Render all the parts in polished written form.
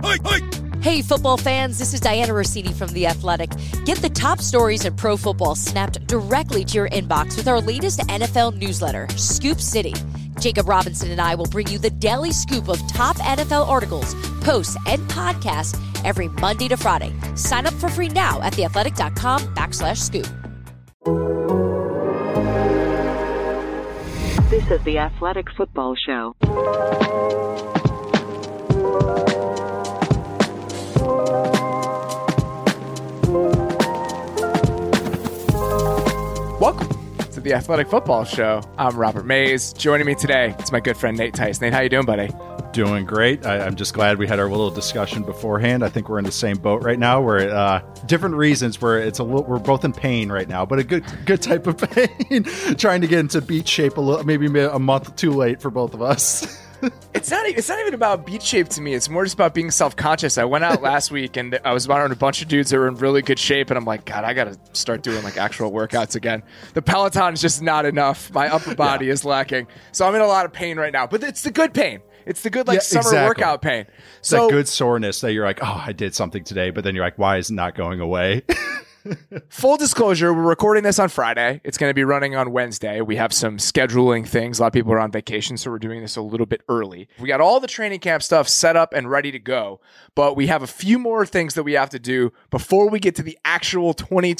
Hey, football fans, this is Diana Rossini from The Athletic. Get the top stories in pro football snapped directly to your inbox with our latest NFL newsletter, Scoop City. Jacob Robinson and I will bring you the daily scoop of top NFL articles, posts, and podcasts every Monday to Friday. Sign up for free now at theathletic.com/scoop. This is The Athletic Football Show. Welcome to The Athletic Football Show. I'm Robert Mays. Joining me today, it's my good friend Nate Tice. Nate, how you doing, buddy? Doing great. I'm just glad we had our little discussion beforehand. I think we're in the same boat right now. We're different reasons where we're both in pain right now, but a good type of pain. Trying to get into beat shape a little, maybe a month too late for both of us. It's not even about beat shape to me. It's more just about being self-conscious. I went out last week and I was around a bunch of dudes that were in really good shape, and I'm like, God, I got to start doing like actual workouts again. The Peloton is just not enough. My upper body is lacking. So I'm in a lot of pain right now, but it's the good pain. It's the good summer workout pain. It's that good soreness that you're like, oh, I did something today, but then you're like, why is it not going away? Full disclosure, we're recording this on Friday. It's going to be running on Wednesday. We have some scheduling things. A lot of people are on vacation, so we're doing this a little bit early. We got all the training camp stuff set up and ready to go, but we have a few more things that we have to do before we get to the actual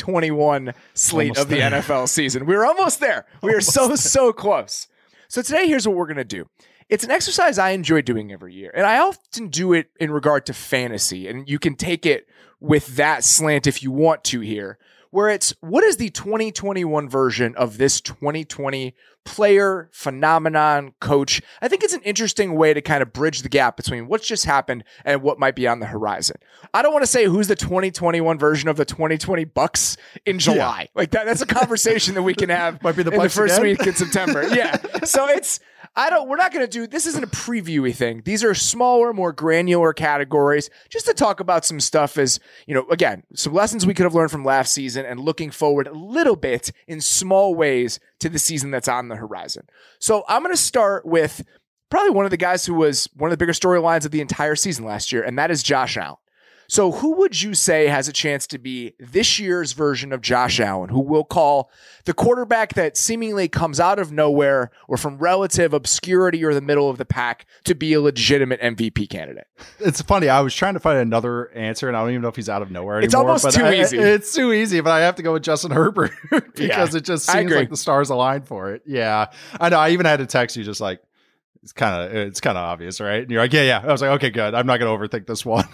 2021 slate of the NFL season. We're almost there. We are so close. So today, here's what we're going to do. It's an exercise I enjoy doing every year, and I often do it in regard to fantasy, and you can take it with that slant if you want to here, where it's what is the 2021 version of this 2020 player, phenomenon, coach? I think it's an interesting way to kind of bridge the gap between what's just happened and what might be on the horizon. I don't want to say who's the 2021 version of the 2020 Bucks in July. Like that's a conversation that we can have might be the in the first again? week in September. Yeah. So we're not going to do, this isn't a previewy thing. These are smaller, more granular categories just to talk about some stuff as, again, some lessons we could have learned from last season and looking forward a little bit in small ways to the season that's on the horizon. So I'm going to start with probably one of the guys who was one of the bigger storylines of the entire season last year, and that is Josh Allen. So who would you say has a chance to be this year's version of Josh Allen, who we'll call the quarterback that seemingly comes out of nowhere or from relative obscurity or the middle of the pack to be a legitimate MVP candidate? It's funny. I was trying to find another answer, and I don't even know if he's out of nowhere anymore. It's almost too easy. It's too easy, but I have to go with Justin Herbert because it just seems like the stars aligned for it. Yeah, I know. I even had to text you just like, it's kind of obvious, right? And you're like, yeah. I was like, okay, good. I'm not going to overthink this one.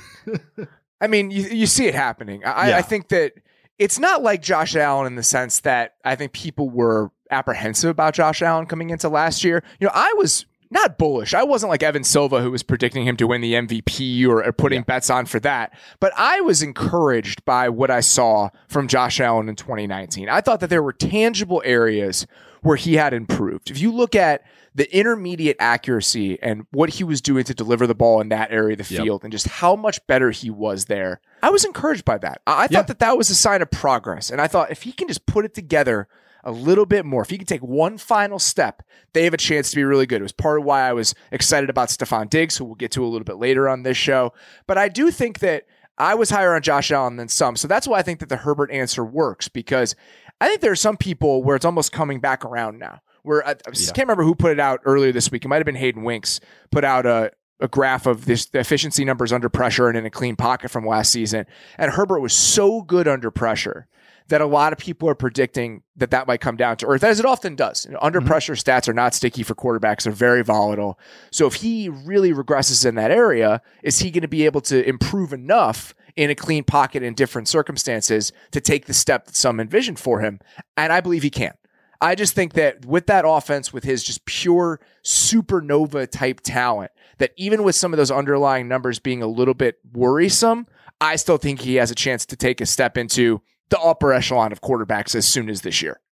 I mean, you see it happening. I think that it's not like Josh Allen in the sense that I think people were apprehensive about Josh Allen coming into last year. I was not bullish. I wasn't like Evan Silva, who was predicting him to win the MVP or putting bets on for that. But I was encouraged by what I saw from Josh Allen in 2019. I thought that there were tangible areas where he had improved. If you look at the intermediate accuracy and what he was doing to deliver the ball in that area of the field and just how much better he was there, I was encouraged by that. I thought that was a sign of progress. And I thought if he can just put it together a little bit more, if he can take one final step, they have a chance to be really good. It was part of why I was excited about Stephon Diggs, who we'll get to a little bit later on this show. But I do think that I was higher on Josh Allen than some. So that's why I think that the Herbert answer works, because I think there are some people where it's almost coming back around now. Where I can't remember who put it out earlier this week. It might have been Hayden Winks put out a graph of the efficiency numbers under pressure and in a clean pocket from last season. And Herbert was so good under pressure that a lot of people are predicting that might come down to earth, as it often does. Under pressure stats are not sticky for quarterbacks. They're very volatile. So if he really regresses in that area, is he going to be able to improve enough in a clean pocket in different circumstances to take the step that some envisioned for him? And I believe he can. I just think that with that offense, with his just pure supernova type talent, that even with some of those underlying numbers being a little bit worrisome, I still think he has a chance to take a step into the upper echelon of quarterbacks as soon as this year.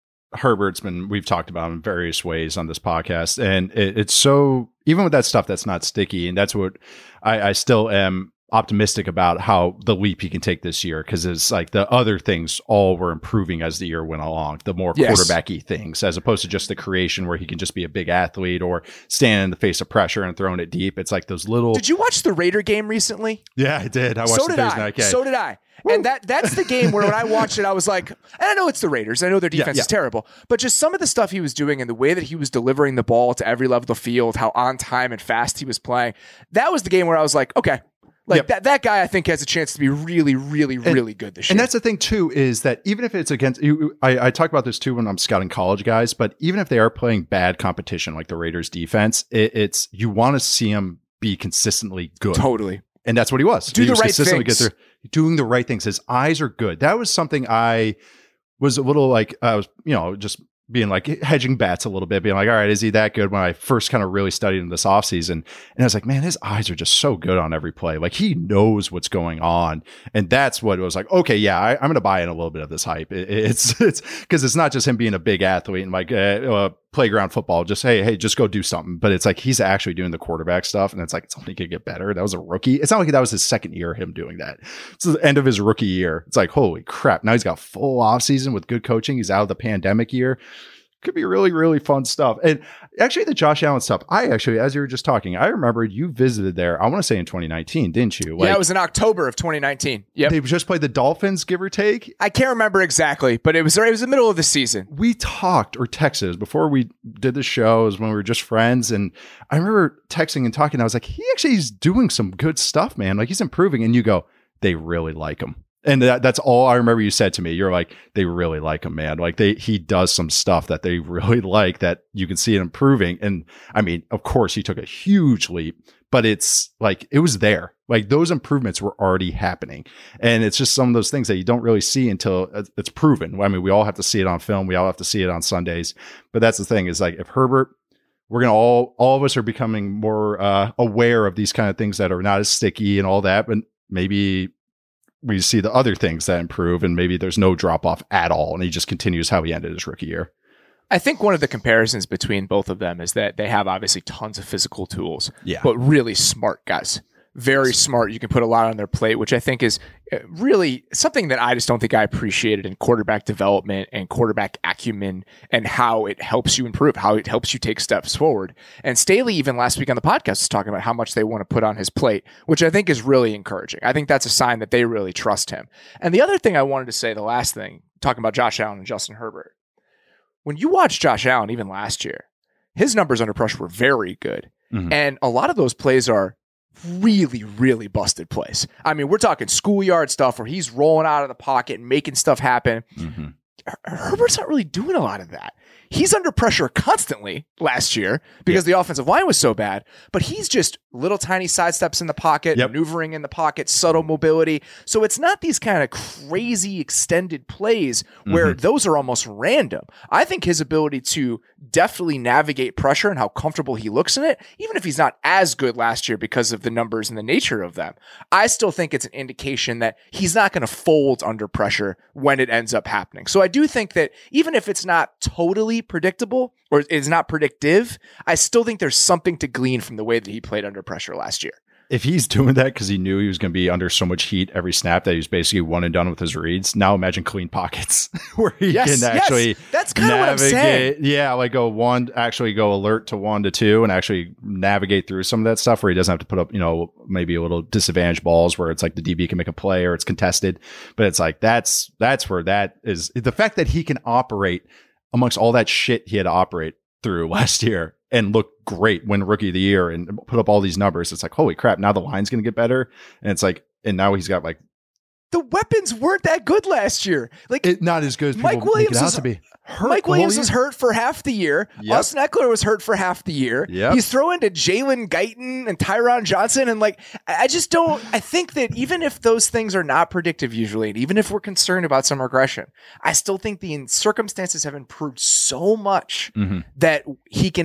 We've talked about him in various ways on this podcast. And it's so, even with that stuff that's not sticky, and that's what I still am optimistic about how the leap he can take this year, because it's like the other things all were improving as the year went along, the more quarterback-y things, as opposed to just the creation where he can just be a big athlete or stand in the face of pressure and throwing it deep. It's like those little... Did you watch the Raider game recently? Yeah, I did. I watched the Thursday night game. So did I. And that's the game where when I watched it, I was like, and I know it's the Raiders. I know their defense is terrible, but just some of the stuff he was doing and the way that he was delivering the ball to every level of the field, how on time and fast he was playing, that was the game where I was like, okay, like that guy I think has a chance to be really, really, really good this year. And that's the thing too, is that even if it's against you, I talk about this too when I'm scouting college guys, but even if they are playing bad competition like the Raiders defense, it's you want to see him be consistently good. Totally. And that's what he was. Do the right things. Doing the right things. His eyes are good. That was something I was a little like, I was, just being like hedging bets a little bit, being like, all right, is he that good? When I first kind of really studied him this offseason, and I was like, man, his eyes are just so good on every play. Like he knows what's going on. And that's what it was like, okay, yeah, I'm going to buy in a little bit of this hype. It's because it's not just him being a big athlete and like playground football, just, hey, just go do something. But it's like, he's actually doing the quarterback stuff. And it's like, it's only going to get better. That was a rookie. It's not like that was his second year, him doing that. It's the end of his rookie year. It's like, holy crap. Now he's got full off season with good coaching. He's out of the pandemic year. Could be really, really fun stuff. And actually the Josh Allen stuff, as you were just talking, I remember you visited there, I want to say in 2019, didn't you? Like, yeah, it was in October of 2019. Yep. They just played the Dolphins, give or take. I can't remember exactly, but it was the middle of the season. We talked or texted before we did the shows when we were just friends. And I remember texting and talking. I was like, he actually is doing some good stuff, man. Like he's improving. And you go, they really like him. And that's all I remember you said to me. You're like, they really like him, man. Like he does some stuff that they really like that you can see it improving. And I mean, of course he took a huge leap, but it's like, it was there. Like those improvements were already happening. And it's just some of those things that you don't really see until it's proven. I mean, we all have to see it on film. We all have to see it on Sundays, but that's the thing is like, if Herbert, we're going to all of us are becoming more aware of these kind of things that are not as sticky and all that, but maybe we see the other things that improve and maybe there's no drop off at all. And he just continues how he ended his rookie year. I think one of the comparisons between both of them is that they have obviously tons of physical tools, but really smart guys. Very smart. You can put a lot on their plate, which I think is really something that I just don't think I appreciated in quarterback development and quarterback acumen and how it helps you improve, how it helps you take steps forward. And Staley, even last week on the podcast, was talking about how much they want to put on his plate, which I think is really encouraging. I think that's a sign that they really trust him. And the other thing I wanted to say, the last thing, talking about Josh Allen and Justin Herbert, when you watch Josh Allen, even last year, his numbers under pressure were very good. Mm-hmm. And a lot of those plays are really, really busted plays. I mean, we're talking schoolyard stuff where he's rolling out of the pocket and making stuff happen. Mm-hmm. Herbert's not really doing a lot of that. He's under pressure constantly last year because the offensive line was so bad, but he's just little tiny sidesteps in the pocket, maneuvering in the pocket, subtle mobility. So it's not these kind of crazy extended plays where those are almost random. I think his ability to definitely navigate pressure and how comfortable he looks in it, even if he's not as good last year because of the numbers and the nature of them, I still think it's an indication that he's not going to fold under pressure when it ends up happening. So I do think that even if it's not totally predictable or is not predictive, I still think there's something to glean from the way that he played under pressure last year. If he's doing that because he knew he was going to be under so much heat every snap that he was basically one and done with his reads, now imagine clean pockets where he can actually that's kind of what I'm saying. Yeah, like go alert to 1 to 2 and actually navigate through some of that stuff where he doesn't have to put up, maybe a little disadvantaged balls where it's like the DB can make a play or it's contested. But it's like that's where that is. The fact that he can operate amongst all that shit he had to operate through last year and look great, win rookie of the year and put up all these numbers. It's like, holy crap, now the line's going to get better. And it's like, and now he's got like, the weapons weren't that good last year. Like not as good as Mike Williams make it out to be. Mike Williams was hurt for half the year. Austin Eckler was hurt for half the year. He's throwing to Jalen Guyton and Tyron Johnson. And I think that even if those things are not predictive usually, and even if we're concerned about some regression, I still think the circumstances have improved so much that he can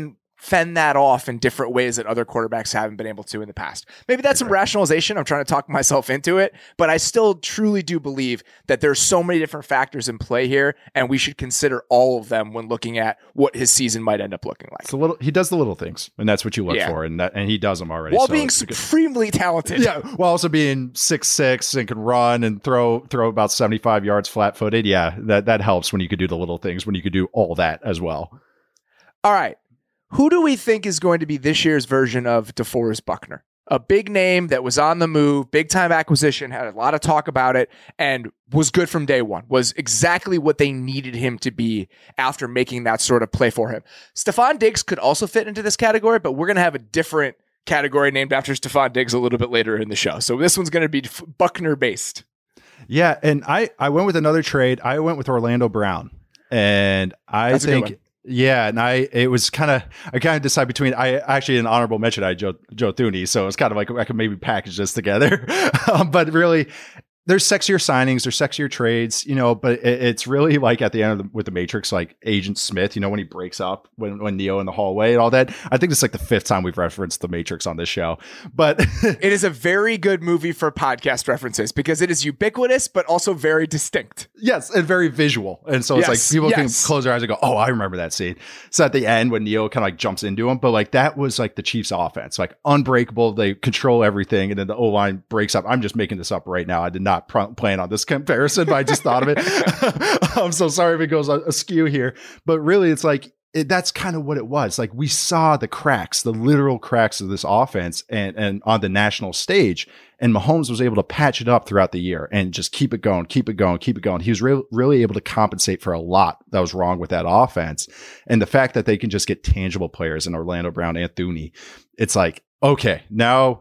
fend that off in different ways that other quarterbacks haven't been able to in the past. Maybe that's some rationalization. I'm trying to talk myself into it, but I still truly do believe that there's so many different factors in play here, and we should consider all of them when looking at what his season might end up looking like. He does the little things, and that's what you look for, and he does them already. While being supremely talented. Yeah, while also being 6'6" and can run and throw about 75 yards flat-footed. Yeah, that helps when you could do the little things, when you could do all that as well. All right. Who do we think is going to be this year's version of DeForest Buckner? A big name that was on the move, big-time acquisition, had a lot of talk about it, and was good from day one, was exactly what they needed him to be after making that sort of play for him. Stephon Diggs could also fit into this category, but we're going to have a different category named after Stephon Diggs a little bit later in the show. So this one's going to be Buckner-based. Yeah, and I went with another trade. I went with Orlando Brown, and I think... Yeah, and I kind of decide between, I actually, an honorable mention, I had Joe Thuney, so it's kind of like I could maybe package this together. But really, there's sexier signings, there's sexier trades, but it's really like at the end with the Matrix, like Agent Smith, when he breaks up when Neo in the hallway and all that. I think it's like the 5th time we've referenced the Matrix on this show, but it is a very good movie for podcast references because it is ubiquitous, but also very distinct. Yes. And very visual. And so it's like people can close their eyes and go, oh, I remember that scene. So at the end when Neo kind of like jumps into him, but like that was like the Chiefs offense, like unbreakable. They control everything. And then the O-line breaks up. I'm just making this up right now. I did not plan on this comparison, but I just thought of it. I'm so sorry if it goes askew here, but really it's like, that's kind of what it was. Like we saw the cracks, the literal cracks of this offense and on the national stage, and Mahomes was able to patch it up throughout the year and just keep it going. He was really able to compensate for a lot that was wrong with that offense. And the fact that they can just get tangible players in Orlando Brown and Thuney, it's like, okay, now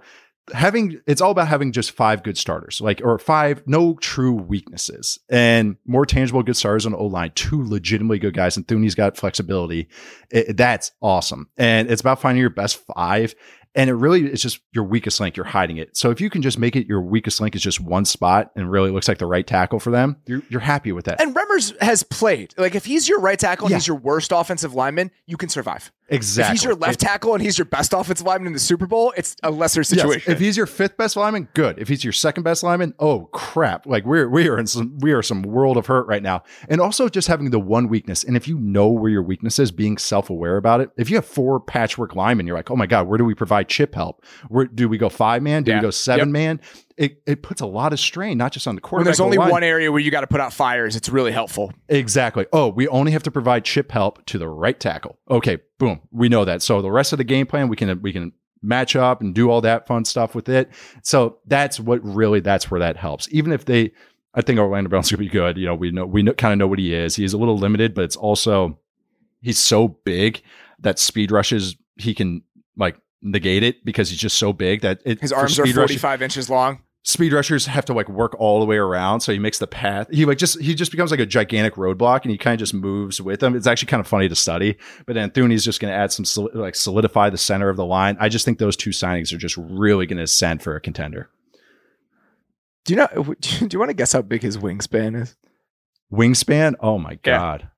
it's all about having just 5 good starters, or 5 no true weaknesses and more tangible good starters on the O-line, 2 legitimately good guys, and Thuney's got flexibility. That's awesome. And it's about finding your best 5. And it really is just your weakest link. You're hiding it. So if you can just make it your weakest link is just one spot and really looks like the right tackle for them, you're happy with that. And Remmers has played. Like if he's your right tackle and he's your worst offensive lineman, you can survive. Exactly. If he's your left tackle and he's your best offensive lineman in the Super Bowl, it's a lesser situation. Yes. If he's your 5th best lineman, good. If he's your 2nd best lineman, oh crap. Like we are some world of hurt right now. And also just having the one weakness. And if you know where your weakness is, being self-aware about it. If you have 4 patchwork linemen, you're like, oh my God, where do we provide chip help? Where do we go 5-man? Do we go 7-man? It puts a lot of strain, not just on the quarterback. When there's only one area where you got to put out fires, it's really helpful. Exactly. Oh, we only have to provide chip help to the right tackle. Okay, boom. We know that. So the rest of the game plan, we can match up and do all that fun stuff with it. So that's where that helps. Even if I think Orlando Brown's gonna be good. We kind of know what he is. He's a little limited, but it's also he's so big that speed rushes he can like negate it because he's just so big that his arms are 45 inches long. Speed rushers have to like work all the way around, so he makes the path. He just becomes like a gigantic roadblock, and he kind of just moves with them. It's actually kind of funny to study. But then Thuney's just going to add some solidify the center of the line. I just think those 2 signings are just really going to ascend for a contender. Do you want to guess how big his wingspan is? Wingspan? Oh my God,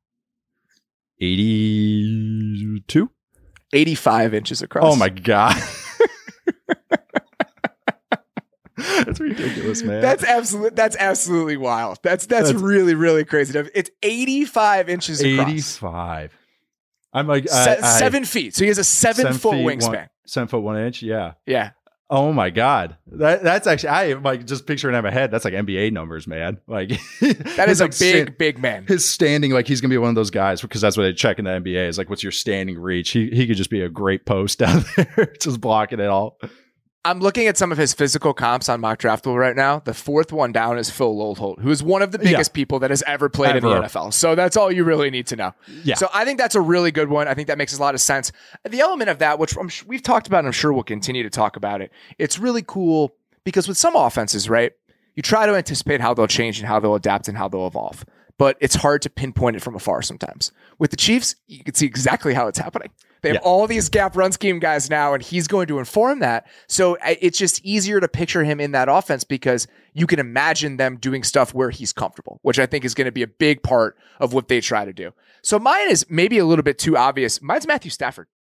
82, 85 inches across. Oh my God. That's ridiculous, man. That's absolutely wild. That's really, really crazy. It's 85 inches across. 85. I'm like 7 feet. So he has a 7-foot wingspan. 7 foot 1 inch. Yeah. Yeah. Oh my God. That's actually, I am like just picturing in my head. That's like NBA numbers, man. Like that is a big man. His standing, like he's going to be one of those guys because that's what they check in the NBA is like, what's your standing reach? He could just be a great post down there, just blocking it all. I'm looking at some of his physical comps on Mock Draftable right now. The 4th one down is Phil Lodeholt, who is one of the biggest people that has ever played in the NFL. So that's all you really need to know. Yeah. So I think that's a really good one. I think that makes a lot of sense. The element of that, which we've talked about, and I'm sure we'll continue to talk about it, it's really cool because with some offenses, right, you try to anticipate how they'll change and how they'll adapt and how they'll evolve. But it's hard to pinpoint it from afar sometimes. With the Chiefs, you can see exactly how it's happening. They have all these gap run scheme guys now, and he's going to inform that. So it's just easier to picture him in that offense because you can imagine them doing stuff where he's comfortable, which I think is going to be a big part of what they try to do. So mine is maybe a little bit too obvious. Mine's Matthew Stafford.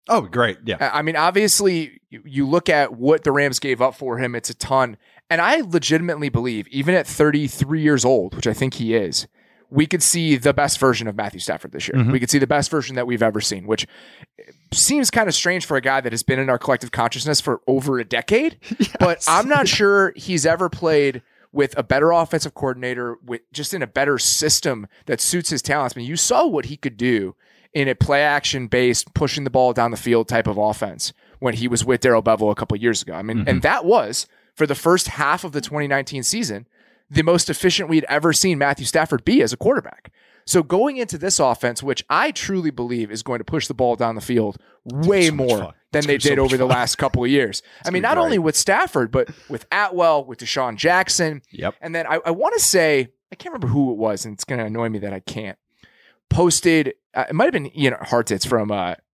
Oh, great. Yeah. I mean, obviously, you look at what the Rams gave up for him, it's a ton. And I legitimately believe, even at 33 years old, which I think he is, we could see the best version of Matthew Stafford this year. We could see the best version that we've ever seen, which seems kind of strange for a guy that has been in our collective consciousness for over a decade. Yes. But I'm not sure he's ever played with a better offensive coordinator, with just in a better system that suits his talents. I mean, you saw what he could do in a play action based, pushing the ball down the field type of offense when he was with Darrell Bevell a couple of years ago. I mean, and that was for the first half of the 2019 season, the most efficient we'd ever seen Matthew Stafford be as a quarterback. So going into this offense, which I truly believe is going to push the ball down the field way more than they did over the last couple of years. I mean, not only with Stafford, but with Atwell, with Deshaun Jackson. Yep. And then I want to say, I can't remember who it was, and it's going to annoy me that I can't, posted, it might have been Ian Hartitz from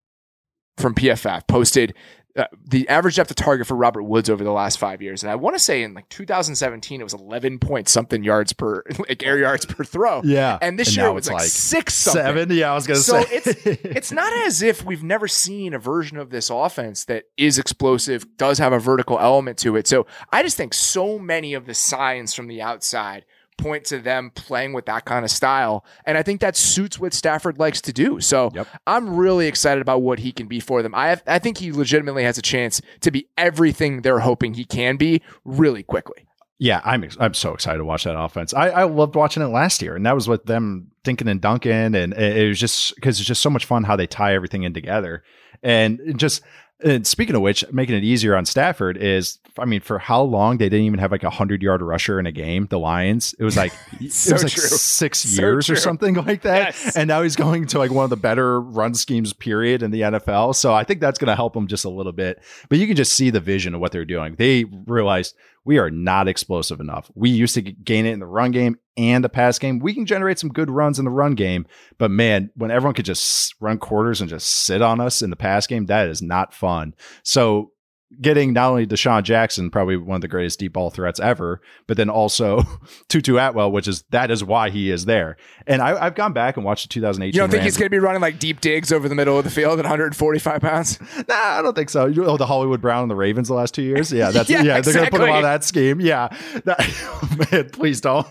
PFF, posted the average depth of target for Robert Woods over the last 5 years. And I want to say in like 2017, it was 11 point something yards per, like air yards per throw. Yeah. And this year it was like 6 something. 7. Yeah, I was going to say. So it's not as if we've never seen a version of this offense that is explosive, does have a vertical element to it. So I just think so many of the signs from the outside point to them playing with that kind of style. And I think that suits what Stafford likes to do. So I'm really excited about what he can be for them. I think he legitimately has a chance to be everything they're hoping he can be really quickly. Yeah, I'm so excited to watch that offense. I loved watching it last year, and that was with them Dinkin and Duncan, and it was just because it's just so much fun how they tie everything in together. And speaking of which, making it easier on Stafford is, I mean, for how long they didn't even have like 100-yard rusher in a game, the Lions. It was like so it was like 6 years or something like that. Yes. And now he's going to like one of the better run schemes period in the NFL. So I think that's going to help him just a little bit. But you can just see the vision of what they're doing. They realized we are not explosive enough. We used to gain it in the run game and the pass game. We can generate some good runs in the run game, but man, when everyone could just run quarters and just sit on us in the pass game, that is not fun. So getting not only Deshaun Jackson, probably one of the greatest deep ball threats ever, but then also Tutu Atwell, that is why he is there. And I've gone back and watched the 2018. You don't think he's going to be running like deep digs over the middle of the field at 145 pounds? Nah, I don't think so. The Hollywood Brown and the Ravens the last 2 years. Yeah, that's exactly. They're going to put him on that scheme. Yeah, man, please don't.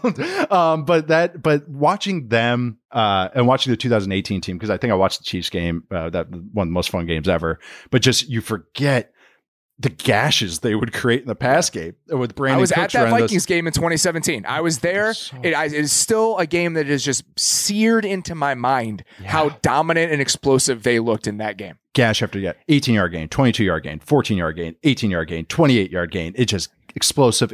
But watching them and watching the 2018 team, because I think I watched the Chiefs game, that one of the most fun games ever. But just you forget the gashes they would create in the pass game with Brandon. I was Cooks at that Vikings game in 2017. I was there. It is still a game that is just seared into my mind how dominant and explosive they looked in that game. Gash after 18-yard gain, 22-yard gain, 14-yard gain, 18-yard gain, 28-yard gain. It just explosive.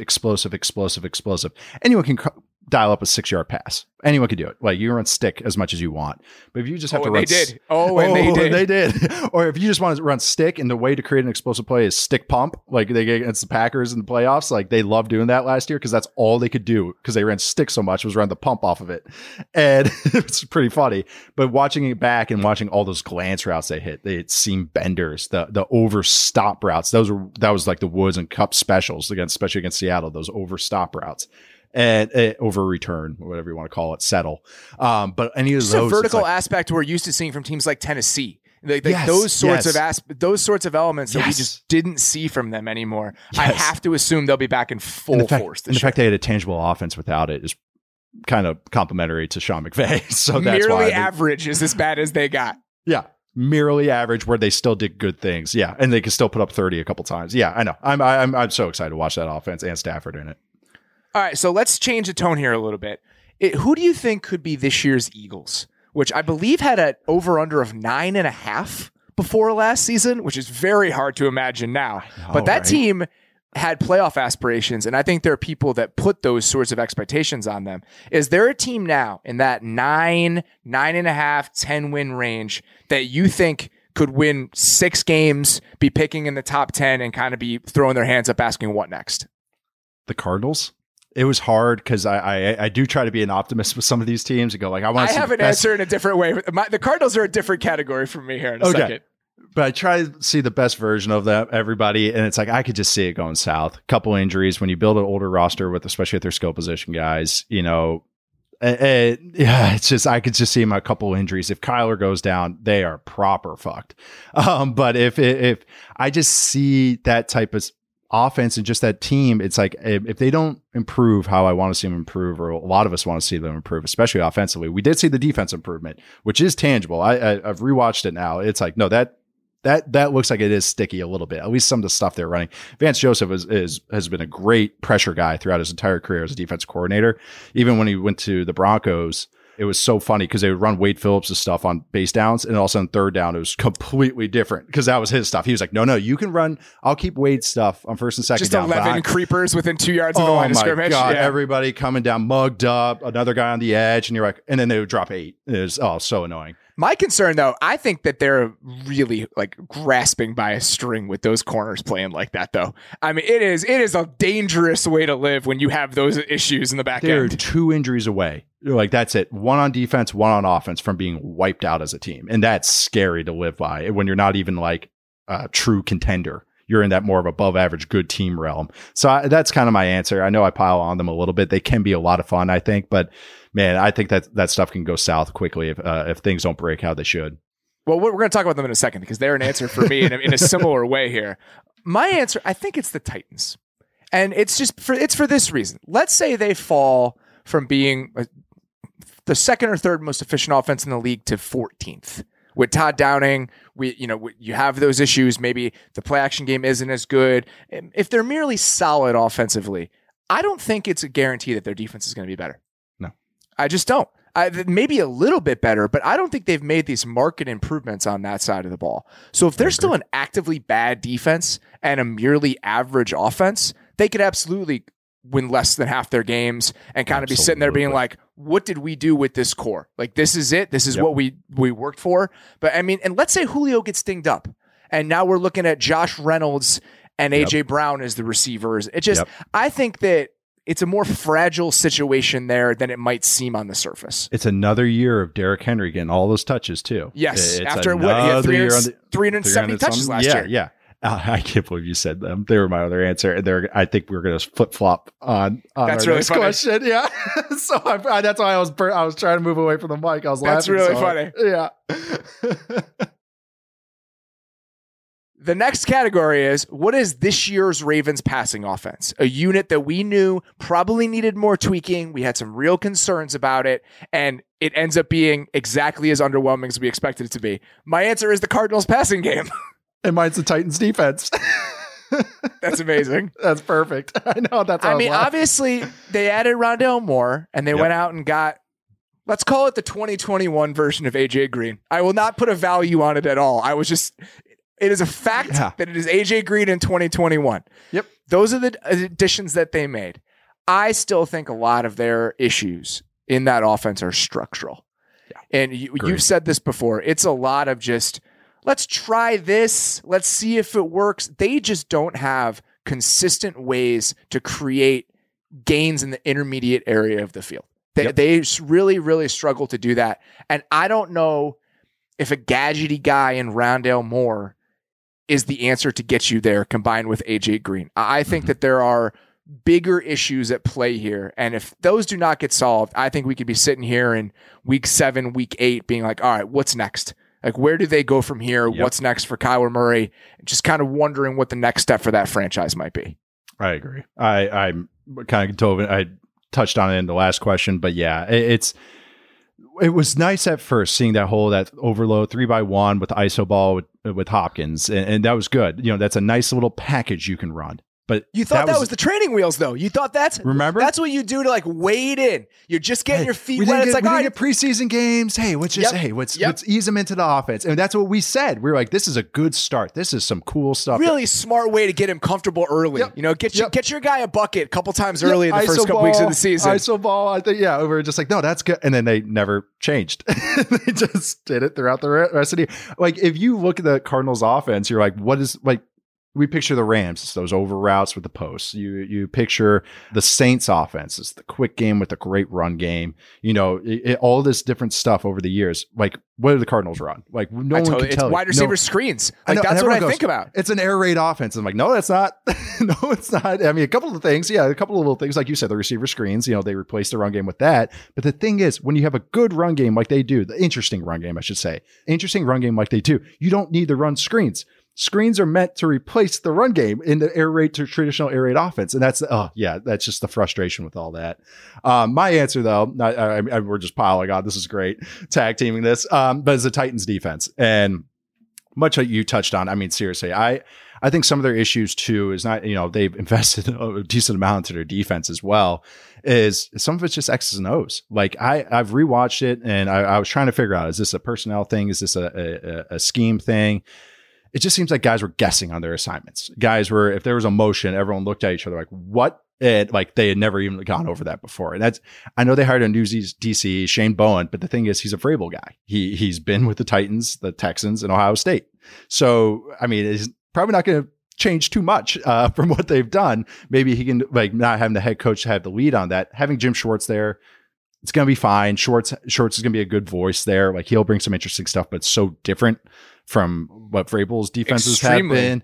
Anyone can dial up a 6-yard pass. Anyone can do it. Like, you run stick as much as you want. But if you just have to run... They did. Or if you just want to run stick, and the way to create an explosive play is stick pump, like they get against the Packers in the playoffs, like they loved doing that last year because that's all they could do because they ran stick so much was run the pump off of it. And it's pretty funny. But watching it back and watching all those glance routes they hit, they had seam benders, the overstop routes. That was like the Woods and Cup specials, especially against Seattle, those overstop routes. And over return, whatever you want to call it, settle. But any of those, a vertical aspect we're used to seeing from teams like Tennessee, those sorts of elements that we just didn't see from them anymore. Yes. I have to assume they'll be back in full force. And the fact they had a tangible offense without it is kind of complimentary to Sean McVay. So that's merely average is as bad as they got. Yeah. Merely average, where they still did good things. Yeah. And they can still put up 30 a couple times. Yeah, I know. I'm so excited to watch that offense and Stafford in it. All right, so let's change the tone here a little bit. Who do you think could be this year's Eagles, which I believe had an over-under of 9.5 before last season, which is very hard to imagine now. But that team had playoff aspirations, and I think there are people that put those sorts of expectations on them. Is there a team now in that 9.5, 10-win range that you think could win 6 games, be picking in the top 10, and kind of be throwing their hands up asking what next? The Cardinals? It was hard because I do try to be an optimist with some of these teams and go like, I have an answer in a different way. The Cardinals are a different category from me here in a second. But I try to see the best version of them, everybody, and it's like I could just see it going south. Couple injuries when you build an older roster with, especially with their skill position guys. You know, Yeah, it's just I could just see him a couple injuries. If Kyler goes down, they are proper fucked. But if I just see that type of offense and just that team, it's like if they don't improve how I want to see them improve, or a lot of us want to see them improve, especially offensively. We did see the defense improvement, which is tangible. I've rewatched it now. It's like, no, that looks like it is sticky a little bit. At least some of the stuff they're running. Vance Joseph has been a great pressure guy throughout his entire career as a defense coordinator. Even when he went to the Broncos, it was so funny because they would run Wade Phillips' stuff on base downs, and also on third down, it was completely different because that was his stuff. He was like, no, you can run. I'll keep Wade's stuff on first and second just down. 11 creepers within 2 yards of the line of scrimmage. Oh my God, yeah. everybody coming down mugged up, another guy on the edge, and you're like, and then they would drop 8. It was so annoying. My concern, though, I think that they're really like grasping by a string with those corners playing like that, though. I mean, it is a dangerous way to live when you have those issues in the back They're end. 2 injuries away. Like, that's it. 1 on defense, 1 on offense from being wiped out as a team. And that's scary to live by when you're not even like a true contender. You're in that more of above average good team realm. So that's kind of my answer. I know I pile on them a little bit. They can be a lot of fun, I think, but man, I think that stuff can go south quickly if things don't break how they should. Well, we're going to talk about them in a second because they're an answer for me in a similar way here. My answer, I think it's the Titans. And it's for this reason. Let's say they fall from being the second or third most efficient offense in the league to 14th. With Todd Downing, you have those issues. Maybe the play action game isn't as good. If they're merely solid offensively, I don't think it's a guarantee that their defense is going to be better. No, I just don't. Maybe a little bit better, but I don't think they've made these market improvements on that side of the ball. So if they're still an actively bad defense and a merely average offense, they could absolutely win less than half their games and kind of be sitting there being like, what did we do with this core? Like, this is it. This is what we worked for. But I mean, and let's say Julio gets dinged up and now we're looking at Josh Reynolds and AJ Brown as the receivers. It just, I think that it's a more fragile situation there than it might seem on the surface. It's another year of Derrick Henry getting all those touches too. Yes. It's after what? He had 370 touches last year. Yeah. I can't believe you said them. They were my other answer. And I think we were going to flip flop on that's our really next funny. Question. Yeah. So that's why I was trying to move away from the mic. I was laughing. That's really funny. Yeah. The next category is, what is this year's Ravens passing offense? A unit that we knew probably needed more tweaking. We had some real concerns about it, and it ends up being exactly as underwhelming as we expected it to be. My answer is the Cardinals passing game. And mine's the Titans defense. That's amazing. That's perfect. I know. That's how I mean, obviously, they added Rondale Moore, and they went out and got, let's call it the 2021 version of AJ Green. I will not put a value on it at all. It is a fact that it is AJ Green in 2021. Yep. Those are the additions that they made. I still think a lot of their issues in that offense are structural. Yeah. And you've said this before. It's a lot of just, let's try this. Let's see if it works. They just don't have consistent ways to create gains in the intermediate area of the field. They really, really struggle to do that. And I don't know if a gadgety guy in Rondale Moore is the answer to get you there combined with AJ Green. I think that there are bigger issues at play here. And if those do not get solved, I think we could be sitting here in week 7, week 8 being like, all right, what's next? Like, where do they go from here? Yep. What's next for Kyler Murray? Just kind of wondering what the next step for that franchise might be. I agree. I'm kind of I touched on it in the last question, but yeah, it was nice at first seeing that overload 3x1 with the ISO ball with Hopkins, and that was good. That's a nice little package you can run. But you thought that was the training wheels, though. You thought that's what you do to like wade in. You're just getting your feet wet. It's like, we didn't get preseason games. Hey, let's ease them into the offense. And that's what we said. We were like, this is a good start. This is some cool stuff. Really smart way to get him comfortable early. Yep. Get your guy a bucket a couple times early in the first couple weeks of the season. ISO ball. I think, we were just like, no, that's good. And then they never changed. They just did it throughout the rest of the year. Like, if you look at the Cardinals offense, you're like, what we picture the Rams, it's those over routes with the posts. You picture the Saints offense, it's the quick game with a great run game. All this different stuff over the years. Like, what do the Cardinals run? Like, no one can tell. It's wide receiver screens. Like, that's what I think about. It's an air raid offense. I'm like, no, that's not. No, it's not. I mean, a couple of things. Yeah, a couple of little things. Like you said, the receiver screens, they replaced the run game with that. But the thing is, when you have a good run game like they do, the interesting run game, I should say, you don't need the run screens. Screens are meant to replace the run game in the traditional air raid offense. And that's just the frustration with all that. My answer, though, we're just piling on. This is great, tag teaming this, but it's the Titans defense. And much like you touched on, I mean, seriously, I think some of their issues too is not, they've invested a decent amount into their defense as well, is some of it's just X's and O's. Like I've rewatched it and I was trying to figure out, is this a personnel thing? Is this a scheme thing? It just seems like guys were guessing on their assignments. Guys were, if there was a motion, everyone looked at each other like, what? And like they had never even gone over that before. And I know they hired a new DC, Shane Bowen, but the thing is, he's a Vrabel guy. He's been with the Titans, the Texans, and Ohio State. So, I mean, it's probably not going to change too much from what they've done. Maybe he can, like, not having the head coach have the lead on that. Having Jim Schwartz there, it's going to be fine. Schwartz is going to be a good voice there. Like, he'll bring some interesting stuff, but it's so different from what Vrabel's defenses have been.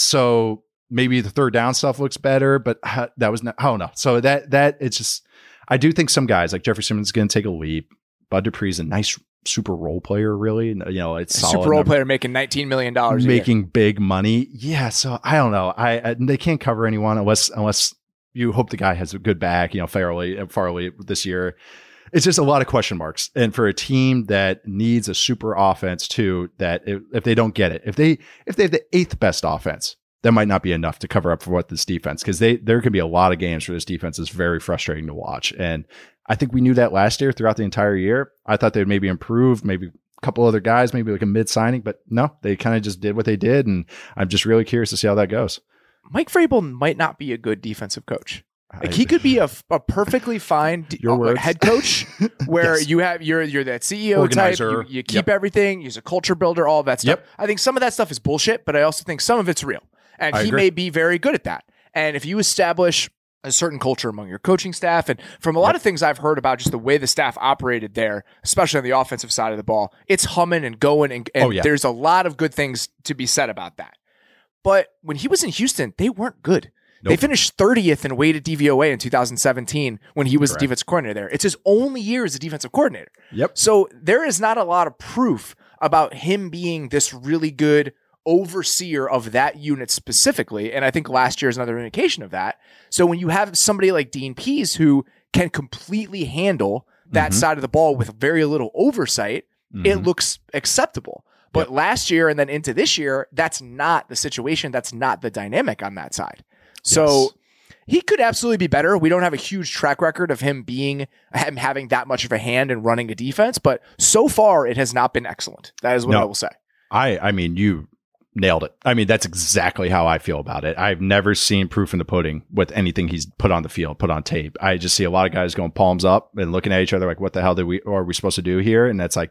So maybe the third down stuff looks better, but that was not, I don't know. So that it's just, I do think some guys like Jeffrey Simmons is going to take a leap. Bud Dupree's a nice super role player, really. It's solid. Super role player making $19 million making big money. Yeah. So I don't know. They can't cover anyone unless you hope the guy has a good back, Farley this year. It's just a lot of question marks. And for a team that needs a super offense too, that if they don't get it, if they have the 8th best offense, that might not be enough to cover up for what this defense, because there could be a lot of games where this defense is very frustrating to watch. And I think we knew that last year throughout the entire year. I thought they'd maybe improve, maybe a couple other guys, maybe like a mid signing, but no, they kind of just did what they did. And I'm just really curious to see how that goes. Mike Vrabel might not be a good defensive coach. Like, he could be a perfectly fine head coach where you're that CEO organizer type. You keep everything. He's a culture builder, all of that stuff. Yep. I think some of that stuff is bullshit, but I also think some of it's real. And he may be very good at that. And if you establish a certain culture among your coaching staff, and from a lot of things I've heard about just the way the staff operated there, especially on the offensive side of the ball, it's humming and going, and there's a lot of good things to be said about that. But when he was in Houston, they weren't good. Nope. They finished 30th in weighted DVOA in 2017 when he was the defensive coordinator there. It's his only year as a defensive coordinator. Yep. So there is not a lot of proof about him being this really good overseer of that unit specifically. And I think last year is another indication of that. So when you have somebody like Dean Pease who can completely handle that side of the ball with very little oversight, it looks acceptable. But last year and then into this year, that's not the situation. That's not the dynamic on that side. So he could absolutely be better. We don't have a huge track record of him having that much of a hand in running a defense, but so far it has not been excellent. That is what I will say. I mean, you nailed it. I mean, that's exactly how I feel about it. I've never seen proof in the pudding with anything he's put on the field, put on tape. I just see a lot of guys going palms up and looking at each other like, what the hell are we supposed to do here? And that's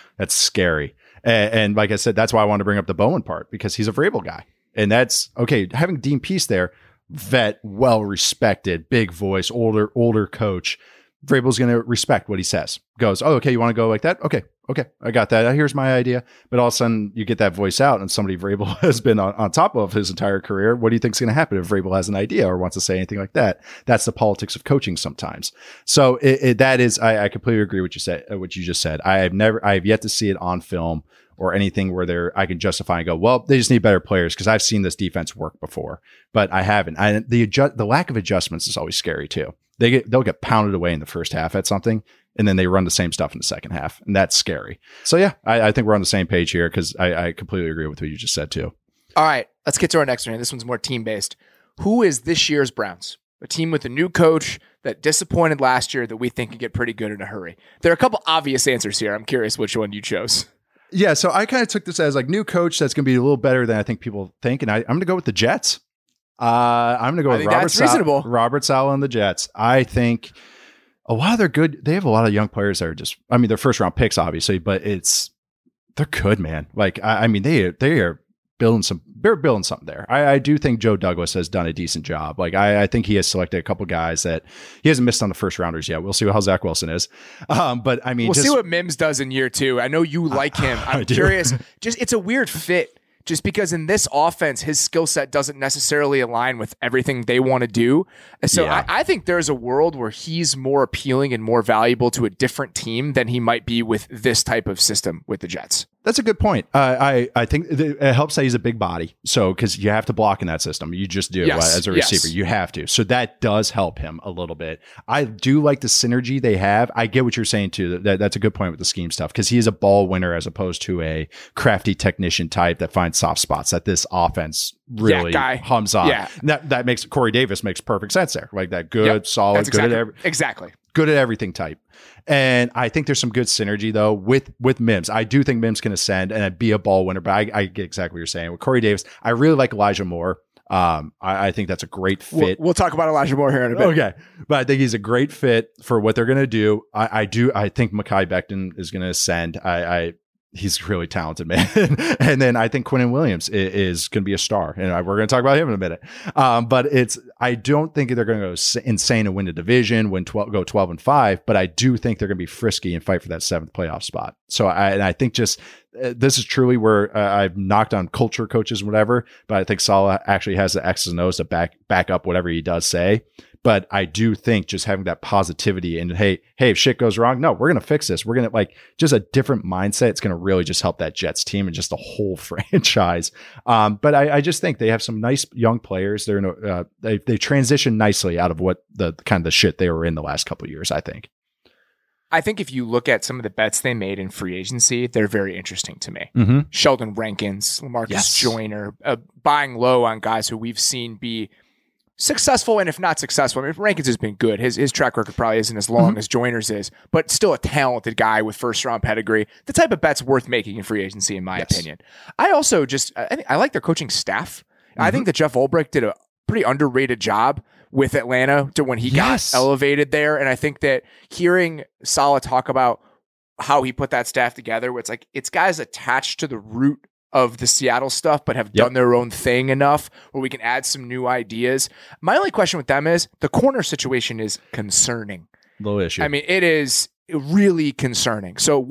scary. And like I said, that's why I wanted to bring up the Bowen part, because he's a Vrabel guy. And that's okay. Having Dean Pease there, vet, well-respected, big voice, older coach. Vrabel's going to respect what he says. Goes, oh, okay, you want to go like that? Okay, I got that. Here's my idea. But all of a sudden, you get that voice out, and somebody Vrabel has been on top of his entire career. What do you think is going to happen if Vrabel has an idea or wants to say anything like that? That's the politics of coaching sometimes. So that is, I completely agree with what you just said. I have yet to see it on film or anything where I can justify and go, well, they just need better players, because I've seen this defense work before, but I haven't. The lack of adjustments is always scary too. They'll get pounded away in the first half at something, and then they run the same stuff in the second half, and that's scary. So yeah, I think we're on the same page here, because I completely agree with what you just said too. All right, let's get to our next one. This one's more team-based. Who is this year's Browns? A team with a new coach that disappointed last year that we think can get pretty good in a hurry. There are a couple obvious answers here. I'm curious which one you chose. Yeah, so I kind of took this as like new coach that's going to be a little better than I think people think, and I'm going to go with the Jets. I'm going to go with Robert Saleh and the Jets. I think a lot of their good. They have a lot of young players that are just. I mean, they're first round picks, obviously, but they're good, man. Like I mean, they are they're building something there. I do think Joe Douglas has done a decent job. Like I think he has selected a couple guys that he hasn't missed on the first rounders yet. We'll see how Zach Wilson is. But I mean, we'll see what Mims does in year 2. I know you like him. I'm curious. It's a weird fit. Just because in this offense, his skill set doesn't necessarily align with everything they want to do. So I think there's a world where he's more appealing and more valuable to a different team than he might be with this type of system with the Jets. That's a good point. I think it helps that he's a big body. So, because you have to block in that system. You just do as a receiver. You have to. So that does help him a little bit. I do like the synergy they have. I get what you're saying too. That's a good point with the scheme stuff because he is a ball winner as opposed to a crafty technician type that finds soft spots that this offense really hums on. Yeah. That makes Corey Davis makes perfect sense there. Like that good, solid, good at everything type. And I think there's some good synergy though with Mims. I do think Mims can ascend and be a ball winner, but I get exactly what you're saying. With Corey Davis, I really like Elijah Moore. I think that's a great fit. We'll talk about Elijah Moore here in a bit. Okay. But I think he's a great fit for what they're going to do. I think Mekhi Becton is going to ascend. He's really talented, man. And then I think Quinnen Williams is going to be a star. And we're going to talk about him in a minute. But I don't think they're going to go insane and win the division, go 12-5, but I do think they're going to be frisky and fight for that 7th playoff spot. So I think just this is truly where I've knocked on culture coaches and whatever, but I think Saleh actually has the X's and O's to back up whatever he does say. But I do think just having that positivity and hey, if shit goes wrong, no, we're going to fix this. We're going to just a different mindset. It's going to really just help that Jets team and just the whole franchise. But I just think they have some nice young players. They're they transition nicely out of what the kind of the shit they were in the last couple of years, I think. I think if you look at some of the bets they made in free agency, they're very interesting to me. Mm-hmm. Sheldon Rankins, LaMarcus Joyner, buying low on guys who we've seen be successful, and if not successful, I mean, Rankins has been good. His track record probably isn't as long as Joyner's is, but still a talented guy with first-round pedigree. The type of bet's worth making in free agency, in my opinion. I also I like their coaching staff. I think that Jeff Ulbrich did a pretty underrated job with Atlanta to when he got elevated there, and I think that hearing Saleh talk about how he put that staff together, where it's guys attached to the root of the Seattle stuff, but have done their own thing enough where we can add some new ideas. My only question with them is the corner situation is concerning. Low issue. I mean, it is really concerning. So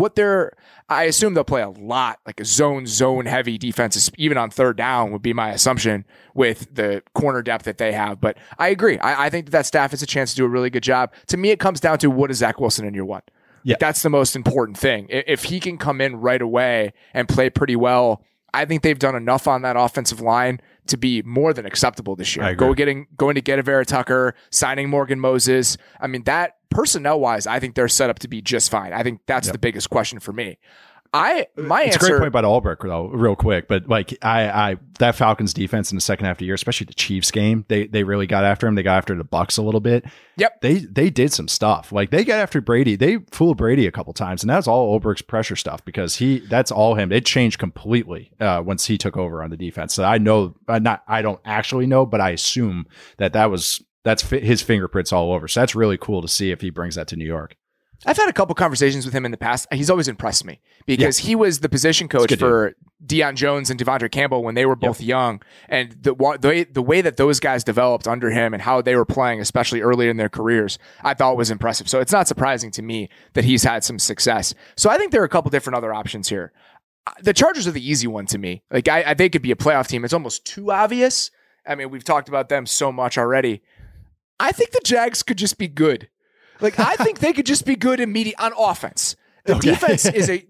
I assume they'll play a lot, like a zone heavy defenses, even on 3rd down would be my assumption with the corner depth that they have. But I agree. I think that staff has a chance to do a really good job. To me, it comes down to what is Zach Wilson in year 1? Yeah. That's the most important thing. If he can come in right away and play pretty well, I think they've done enough on that offensive line to be more than acceptable this year. Going to get a Vera Tucker, signing Morgan Moses. I mean, that personnel-wise, I think they're set up to be just fine. I think that's the biggest question for me. It's a great point by Ulbrich, though, real quick. But that Falcons defense in the second half of the year, especially the Chiefs game, they really got after him. They got after the Bucs a little bit. Yep. They did some stuff. Like they got after Brady. They fooled Brady a couple times, and that's all Ulbrich's pressure stuff because that's all him. It changed completely once he took over on the defense. So I know, I don't actually know, but I assume that's his fingerprints all over. So that's really cool to see if he brings that to New York. I've had a couple conversations with him in the past. He's always impressed me because he was the position coach for Deion Jones and Devondre Campbell when they were both young. And the way that those guys developed under him and how they were playing, especially early in their careers, I thought was impressive. So it's not surprising to me that he's had some success. So I think there are a couple different other options here. The Chargers are the easy one to me. Like they could be a playoff team. It's almost too obvious. I mean, we've talked about them so much already. I think the Jags could just be good. I think they could just be good on offense. The defense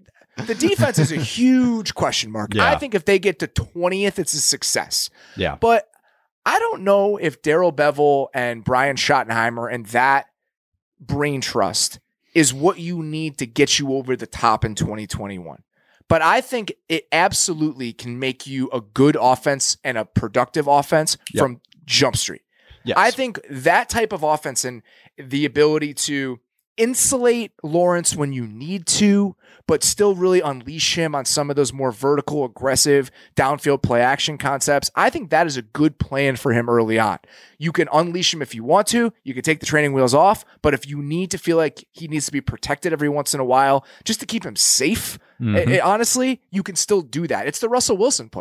is a huge question mark. Yeah. I think if they get to 20th, it's a success. Yeah. But I don't know if Darrell Bevell and Brian Schottenheimer and that brain trust is what you need to get you over the top in 2021. But I think it absolutely can make you a good offense and a productive offense from Jump Street. Yes. I think that type of offense and the ability to insulate Lawrence when you need to, but still really unleash him on some of those more vertical, aggressive, downfield play action concepts. I think that is a good plan for him early on. You can unleash him if you want to. You can take the training wheels off, but if you need to feel like he needs to be protected every once in a while just to keep him safe, honestly, you can still do that. It's the Russell Wilson plan.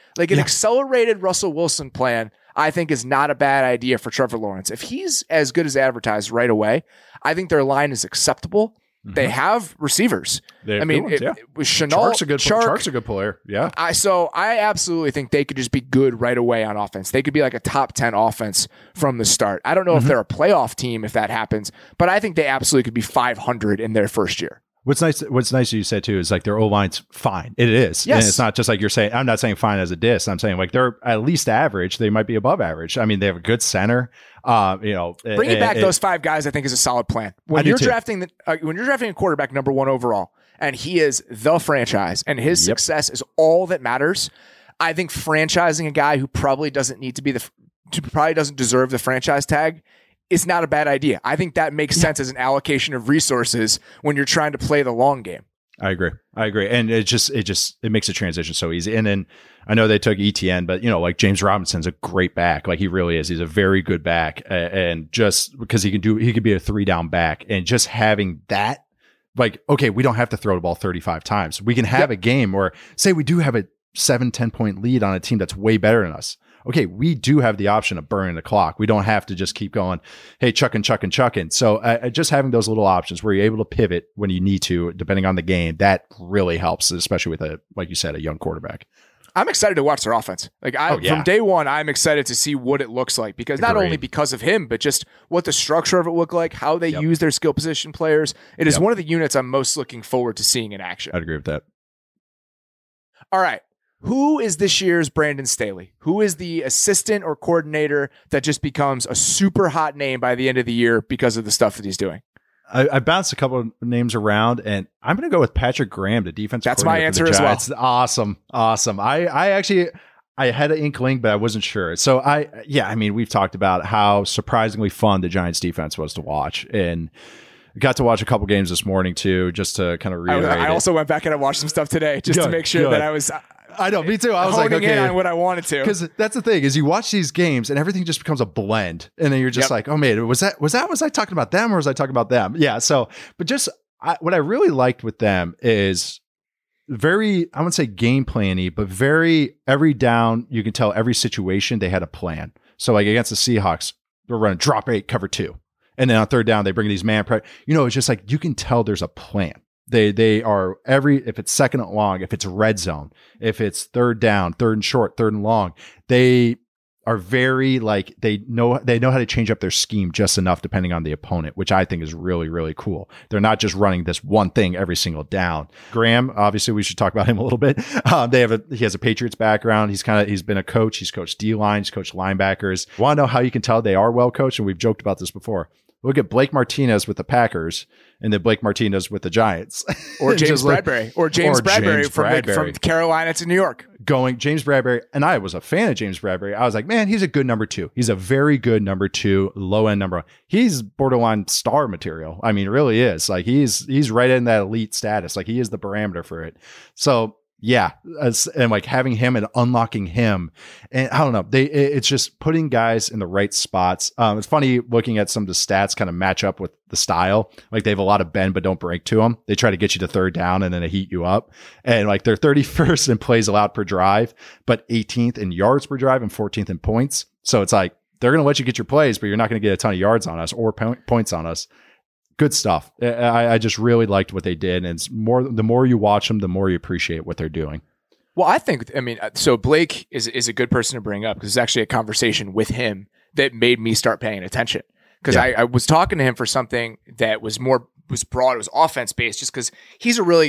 Like an accelerated Russell Wilson plan, I think is not a bad idea for Trevor Lawrence. If he's as good as advertised right away, I think their line is acceptable. They have receivers. I mean, with Chenault, Chark's a good player. Yeah. I absolutely think they could just be good right away on offense. They could be like a top 10 offense from the start. I don't know if they're a playoff team if that happens, but I think they absolutely could be 500 in their first year. What's nice you said too is like their O-line's fine. It is. Yes. And it's not just like you're saying, I'm not saying fine as a diss. I'm saying like they're at least average. They might be above average. I mean, they have a good center. Bringing back those 5 guys, I think, is a solid plan. When you're drafting a quarterback number 1 overall, and he is the franchise, and his success is all that matters, I think franchising a guy who probably doesn't need to be probably doesn't deserve the franchise tag is not a bad idea. I think that makes sense as an allocation of resources when you're trying to play the long game. I agree. And it makes the transition so easy. And then I know they took ETN, but like James Robinson's a great back. Like he really is. He's a very good back. And just because he could be a 3-down back, and just having that, like, okay, we don't have to throw the ball 35 times. We can have a game where, say we do have a 7-10 point lead on a team that's way better than us. Okay, we do have the option of burning the clock. We don't have to just keep going, hey, chucking. So just having those little options where you're able to pivot when you need to, depending on the game, that really helps, especially with like you said, a young quarterback. I'm excited to watch their offense. From day one, I'm excited to see what it looks like, because not only because of him, but just what the structure of it look like, how they use their skill position players. It is one of the units I'm most looking forward to seeing in action. I'd agree with that. All right. Who is this year's Brandon Staley? Who is the assistant or coordinator that just becomes a super hot name by the end of the year because of the stuff that he's doing? I bounced a couple of names around, and I'm going to go with Patrick Graham, the defensive coordinator. That's my answer as well. Awesome. I had an inkling, but I wasn't sure. So we've talked about how surprisingly fun the Giants defense was to watch, and got to watch a couple games this morning too, just to kind of reiterate. I also went back and I watched some stuff today just to make sure that I was. I know, me too. I was like, okay, on what I wanted to, because that's the thing is you watch these games and everything just becomes a blend, and then you're just like, oh man, was I talking about them or was I talking about them? Yeah. So, but what I really liked with them is very, I wouldn't say game plan-y, but very every down you can tell every situation they had a plan. So like against the Seahawks, they're running drop 8, cover 2, and then on third down they bring these man press. It's just like you can tell there's a plan. They are if it's second and long, if it's red zone, if it's third down, third and short, third and long, they are very they know how to change up their scheme just enough depending on the opponent, which I think is really, really cool. They're not just running this one thing every single down. Graham, obviously we should talk about him a little bit. He has a Patriots background. He's been a coach. He's coached D-line, he's coached linebackers. Want to know how you can tell they are well coached? And we've joked about this before. Look at Blake Martinez with the Packers, and then Blake Martinez with the Giants. Or James Bradbury. Or James Bradbury from Carolina to New York. James Bradbury. And I was a fan of James Bradbury. I was like, man, he's a good number 2. He's a very good number 2, low-end number 1. He's borderline star material. I mean, really is. Like, he's right in that elite status. Like, he is the parameter for it. So, yeah, and like having him and unlocking him, and I don't know, it's just putting guys in the right spots. It's funny looking at some of the stats kind of match up with the style. Like they have a lot of bend, but don't break to them. They try to get you to third down and then they heat you up. And like they're 31st in plays allowed per drive, but 18th in yards per drive and 14th in points. So it's like they're going to let you get your plays, but you're not going to get a ton of yards on us or points on us. Good stuff. I just really liked what they did. And the more you watch them, the more you appreciate what they're doing. Well, so Blake is a good person to bring up because it's actually a conversation with him that made me start paying attention. Because I was talking to him for something that was broad, it was offense based, just because he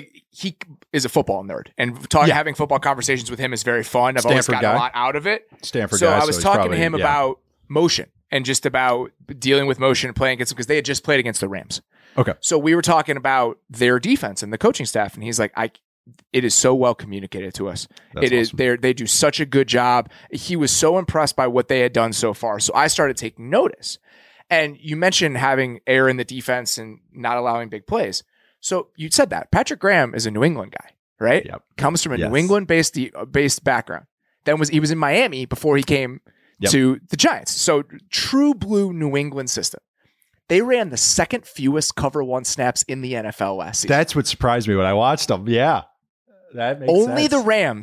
is a football nerd, and having football conversations with him is very fun. I've always gotten a lot out of it. Stanford so guy, I was talking to him about motion and just about dealing with motion and playing against them because they had just played against the Rams. Okay. So we were talking about their defense and the coaching staff, and he's like, it is so well communicated to us. That's awesome. They do such a good job. He was so impressed by what they had done so far. So I started taking notice. And you mentioned having air in the defense and not allowing big plays. So you said that. Patrick Graham is a New England guy, right? Yep. Comes from a New England based background. He was in Miami before he came to the Giants. So true blue New England system. They ran the second fewest cover 1 snaps in the NFL last season. That's what surprised me when I watched them. Yeah. That makes Only sense. the Rams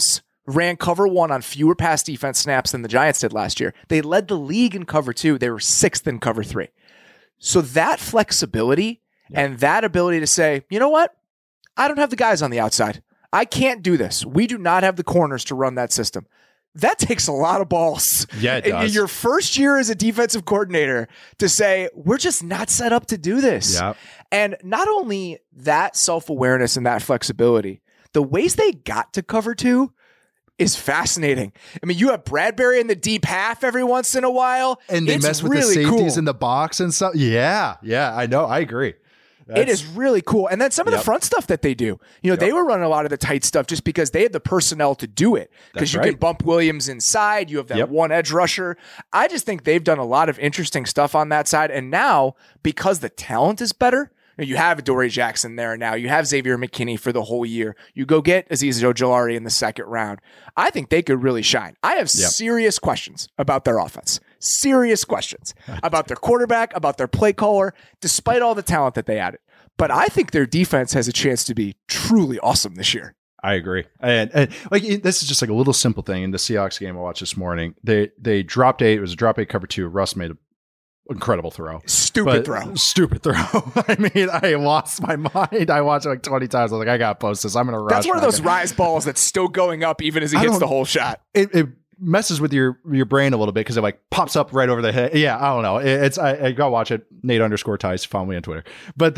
ran cover 1 on fewer pass defense snaps than the Giants did last year. They led the league in cover 2. They were 6th in cover 3. So that flexibility and that ability to say, you know what? I don't have the guys on the outside. I can't do this. We do not have the corners to run that system. That takes a lot of balls. Yeah, it does. In your first year as a defensive coordinator to say, we're just not set up to do this. Yep. And not only that self-awareness and that flexibility, the ways they got to cover 2 is fascinating. I mean, you have Bradbury in the deep half every once in a while. And they mess with really the safeties cool. in the box and stuff. Yeah, I know. I agree. It is really cool. And then some of the front stuff that they do, they were running a lot of the tight stuff just because they had the personnel to do it. Because you can bump Williams inside. You have that one edge rusher. I just think they've done a lot of interesting stuff on that side. And now, because the talent is better, you have Adoree Jackson there now. You have Xavier McKinney for the whole year. You go get Azeez Ojulari in the second round. I think they could really shine. I have serious questions about their offense. Serious questions about their quarterback, about their play caller, despite all the talent that they added. But I think their defense has a chance to be truly awesome this year. I agree. And like, this is just like a little simple thing. In the Seahawks game I watched this morning, they dropped 8. It was a drop 8 cover 2. Russ made an incredible throw. Stupid throw. I mean, I lost my mind. I watched it like 20 times. I was like, I got to post this. I'm going to rush. That's one of those rise balls that's still going up even as he hits the whole shot. It messes with your brain a little bit because it like pops up right over the head. Yeah, I don't know. I go watch it. Nate_Tice, follow me on Twitter. But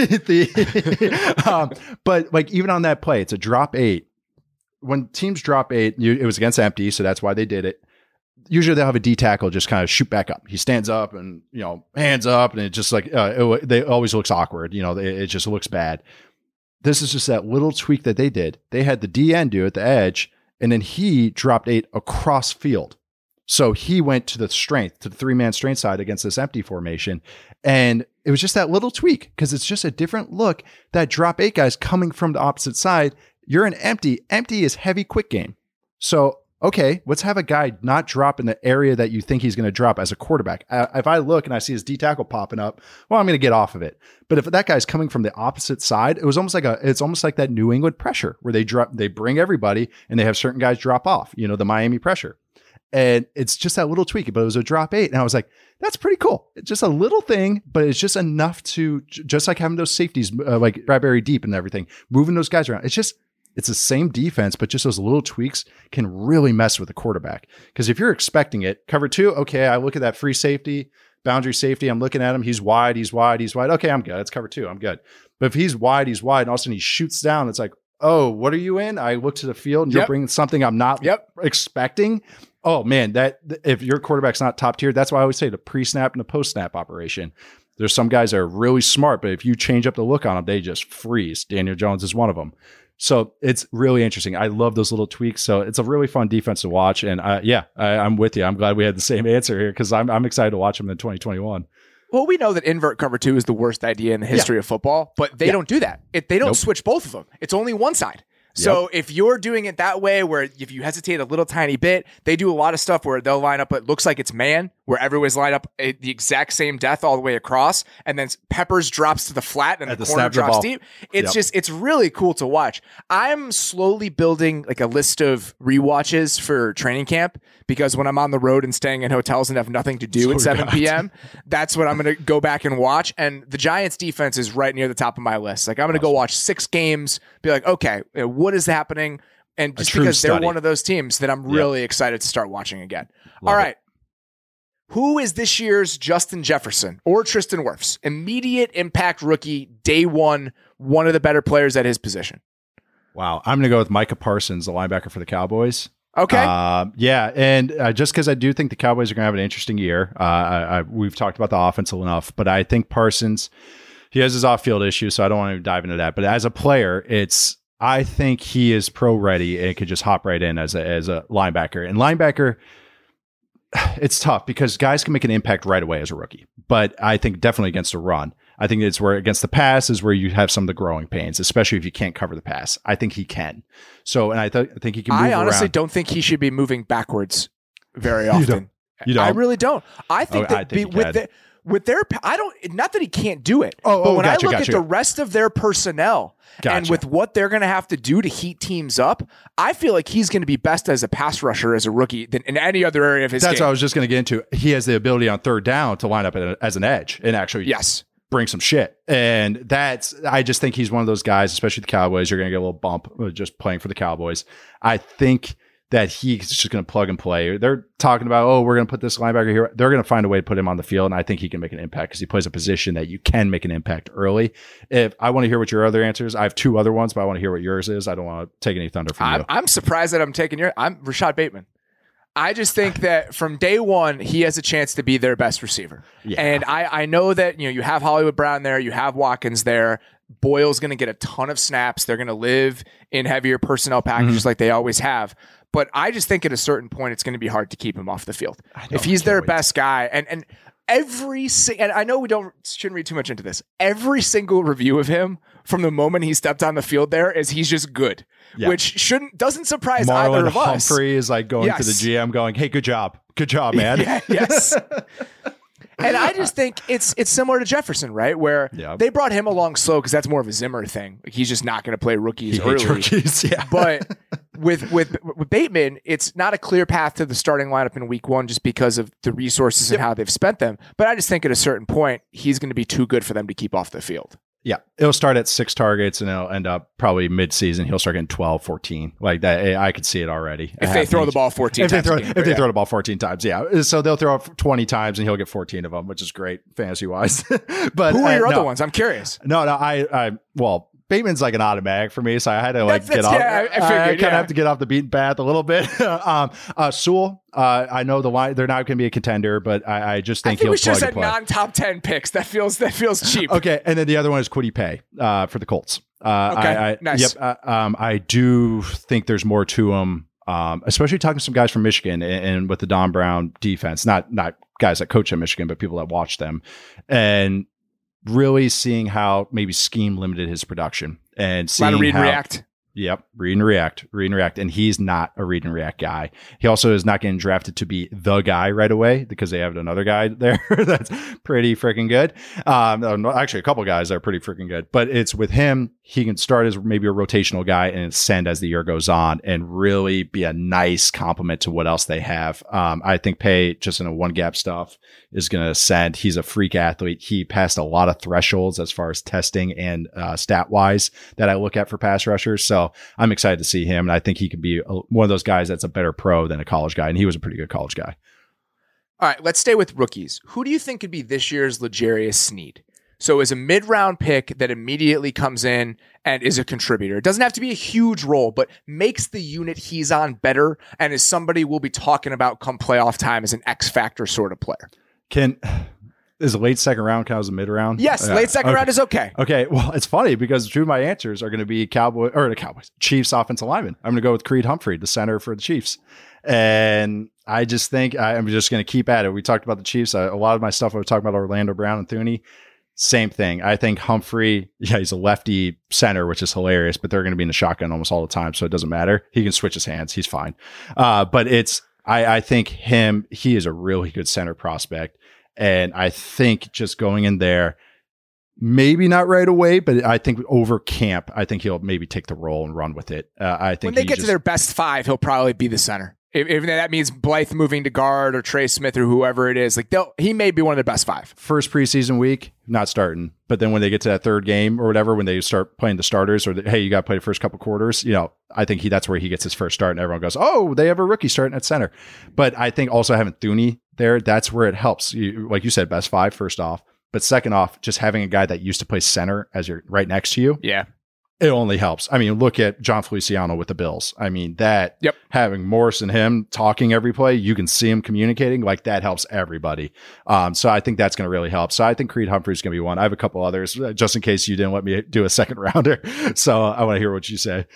but like even on that play, it's a drop 8. When teams drop 8, it was against empty, so that's why they did it. Usually they'll have a D tackle just kind of shoot back up. He stands up and hands up, and it just like they always looks awkward. It just looks bad. This is just that little tweak that they did. They had the DN do at the edge. And then he dropped 8 across field. So he went to the 3-man strength side against this empty formation. And it was just that little tweak because it's just a different look. That drop 8 guy's coming from the opposite side. You're an empty. Empty is heavy quick game. So, okay, let's have a guy not drop in the area that you think he's going to drop as a quarterback. If I look and I see his D tackle popping up, well, I'm going to get off of it. But if that guy's coming from the opposite side, it's almost like that New England pressure where they bring everybody and they have certain guys drop off, the Miami pressure. And it's just that little tweak, but it was a drop 8. And I was like, that's pretty cool. It's just a little thing, but it's just enough to, just like having those safeties, like Bradbury deep and everything, moving those guys around. It's the same defense, but just those little tweaks can really mess with the quarterback. Because if you're expecting it, cover 2, okay, I look at that free safety, boundary safety, I'm looking at him, he's wide. Okay, I'm good. It's cover 2, I'm good. But if he's wide, and all of a sudden he shoots down, it's like, oh, what are you in? I look to the field and you're bringing something I'm not expecting. Oh man, that if your quarterback's not top tier, that's why I always say the pre-snap and the post-snap operation. There's some guys that are really smart, but if you change up the look on them, they just freeze. Daniel Jones is one of them. So it's really interesting. I love those little tweaks. So it's a really fun defense to watch. And I'm with you. I'm glad we had the same answer here because I'm excited to watch them in 2021. Well, we know that invert cover 2 is the worst idea in the history of football, but they don't do that. They don't switch both of them. It's only one side. So if you're doing it that way, where if you hesitate a little tiny bit, they do a lot of stuff where they'll line up, it looks like it's man, where everyone's lined up the exact same depth all the way across, and then Peppers drops to the flat and the corner drops deep. It's really cool to watch. I'm slowly building like a list of rewatches for training camp because when I'm on the road and staying in hotels and have nothing to do at 7 p.m., that's what I'm going to go back and watch. And the Giants defense is right near the top of my list. Like I'm going to go watch 6 games, be like, okay, what is happening? And just because they're one of those teams that I'm really excited to start watching again. All right. Who is this year's Justin Jefferson or Tristan Wirfs? Immediate impact rookie, day one of the better players at his position. Wow. I'm going to go with Micah Parsons, the linebacker for the Cowboys. Okay. And just because I do think the Cowboys are going to have an interesting year. We've talked about the offense enough, but I think Parsons, he has his off-field issues, so I don't want to dive into that. But as a player, I think he is pro ready and could just hop right in as a linebacker. And linebacker, it's tough because guys can make an impact right away as a rookie. But I think definitely against a run. I think it's where against the pass is where you have some of the growing pains, especially if you can't cover the pass. I think he can. So, and I think he can move around. I honestly don't think he should be moving backwards very often. You don't? I really don't. I think with their, not that he can't do it, but when I look at the rest of their personnel and with what they're going to have to do to heat teams up, I feel like he's going to be best as a pass rusher as a rookie than in any other area of his game. That's what I was just going to get into. He has the ability on third down to line up as an edge and actually bring some shit. And I just think he's one of those guys, especially the Cowboys. You're going to get a little bump just playing for the Cowboys. I think that he's just going to plug and play. They're talking about, we're going to put this linebacker here. They're going to find a way to put him on the field, and I think he can make an impact because he plays a position that you can make an impact early. If I want to hear what your other answers, I have 2 other ones, but I want to hear what yours is. I don't want to take any thunder from you. I'm surprised that I'm taking I'm Rashad Bateman. I just think that from day one, he has a chance to be their best receiver. Yeah. And I know that, you have Hollywood Brown there, you have Watkins there. Boyle's going to get a ton of snaps. They're going to live in heavier personnel packages like they always have. But I just think at a certain point, it's going to be hard to keep him off the field. If he's their best guy, and and I know shouldn't read too much into this. Every single review of him from the moment he stepped on the field there is he's just good, which doesn't surprise either of us. Humphrey is like going to the GM going, "Hey, good job, man." Yes. And I just think it's similar to Jefferson, right? Where they brought him along slow because that's more of a Zimmer thing. Like, he's just not going to play rookies early. Rookies, But with Bateman, it's not a clear path to the starting lineup in week 1 just because of the resources and how they've spent them. But I just think at a certain point, he's going to be too good for them to keep off the field. Yeah, it'll start at 6 targets and it'll end up probably mid-season. He'll start getting 12, 14. Like that, I could see it already. If they throw the ball 14 times. If they throw the ball 14 times, yeah. So they'll throw 20 times and he'll get 14 of them, which is great fantasy-wise. But who are your other ones? I'm curious. Well, Bateman's like an automatic for me, so I had to get off. Yeah, I figured, kind of have to get off the beaten path a little bit. Sewell, I know the line; they're not going to be a contender, but I just think he'll we should have said non-top 10 picks. That feels cheap. Okay, and then the other one is Kwity Paye for the Colts. Okay, nice. Yep, I do think there's more to him, especially talking to some guys from Michigan and with the Don Brown defense. Not guys that coach at Michigan, but people that watch them and really seeing how maybe scheme limited his production and seeing a lot of read and react. Yep. Read and react. And he's not a read and react guy. He also is not getting drafted to be the guy right away because they have another guy there that's pretty freaking good. Actually, a couple guys that are pretty freaking good, but it's with him. He can start as maybe a rotational guy and ascend as the year goes on and really be a nice complement to what else they have. I think Paye, just in a one gap stuff, is going to ascend. He's a freak athlete. He passed a lot of thresholds as far as testing and stat wise that I look at for pass rushers. So I'm excited to see him. And I think he can be one of those guys that's a better pro than a college guy. And he was a pretty good college guy. All right, let's stay with rookies. Who do you think could be this year's L'Jarius Sneed? So as a mid-round pick that immediately comes in and is a contributor. It doesn't have to be a huge role, but makes the unit he's on better and is somebody we'll be talking about come playoff time as an X-factor sort of player. Is a late second round count as a mid round? Yes, late second round is okay. Okay, well, it's funny because 2 of my answers are going to be Chiefs offensive lineman. I'm going to go with Creed Humphrey, the center for the Chiefs. And I just think I'm just going to keep at it. We talked about the Chiefs. A lot of my stuff I was talking about Orlando Brown and Thuney. Same thing. I think Humphrey, he's a lefty center, which is hilarious, but they're going to be in the shotgun almost all the time, so it doesn't matter. He can switch his hands. He's fine. But I think he is a really good center prospect. And I think just going in there, maybe not right away, but I think over camp, I think he'll maybe take the role and run with it. I think when they get to their best 5, he'll probably be the center. If that means Blythe moving to guard or Trey Smith or whoever it is, he may be one of their best 5. First preseason week, not starting. But then when they get to that third game or whatever, when they start playing the starters or hey, you got to play the first couple quarters, I think that's where he gets his first start and everyone goes, oh, they have a rookie starting at center. But I think also having Thuney there, that's where it helps. Like you said, best 5 first off. But second off, just having a guy that used to play center as you're right next to you. Yeah. It only helps. I mean, look at John Feliciano with the Bills. I mean, having Morris and him talking every play, you can see him communicating, like that helps everybody. So I think that's going to really help. So I think Creed Humphrey is going to be one. I have a couple others just in case you didn't let me do a second rounder. So I want to hear what you say.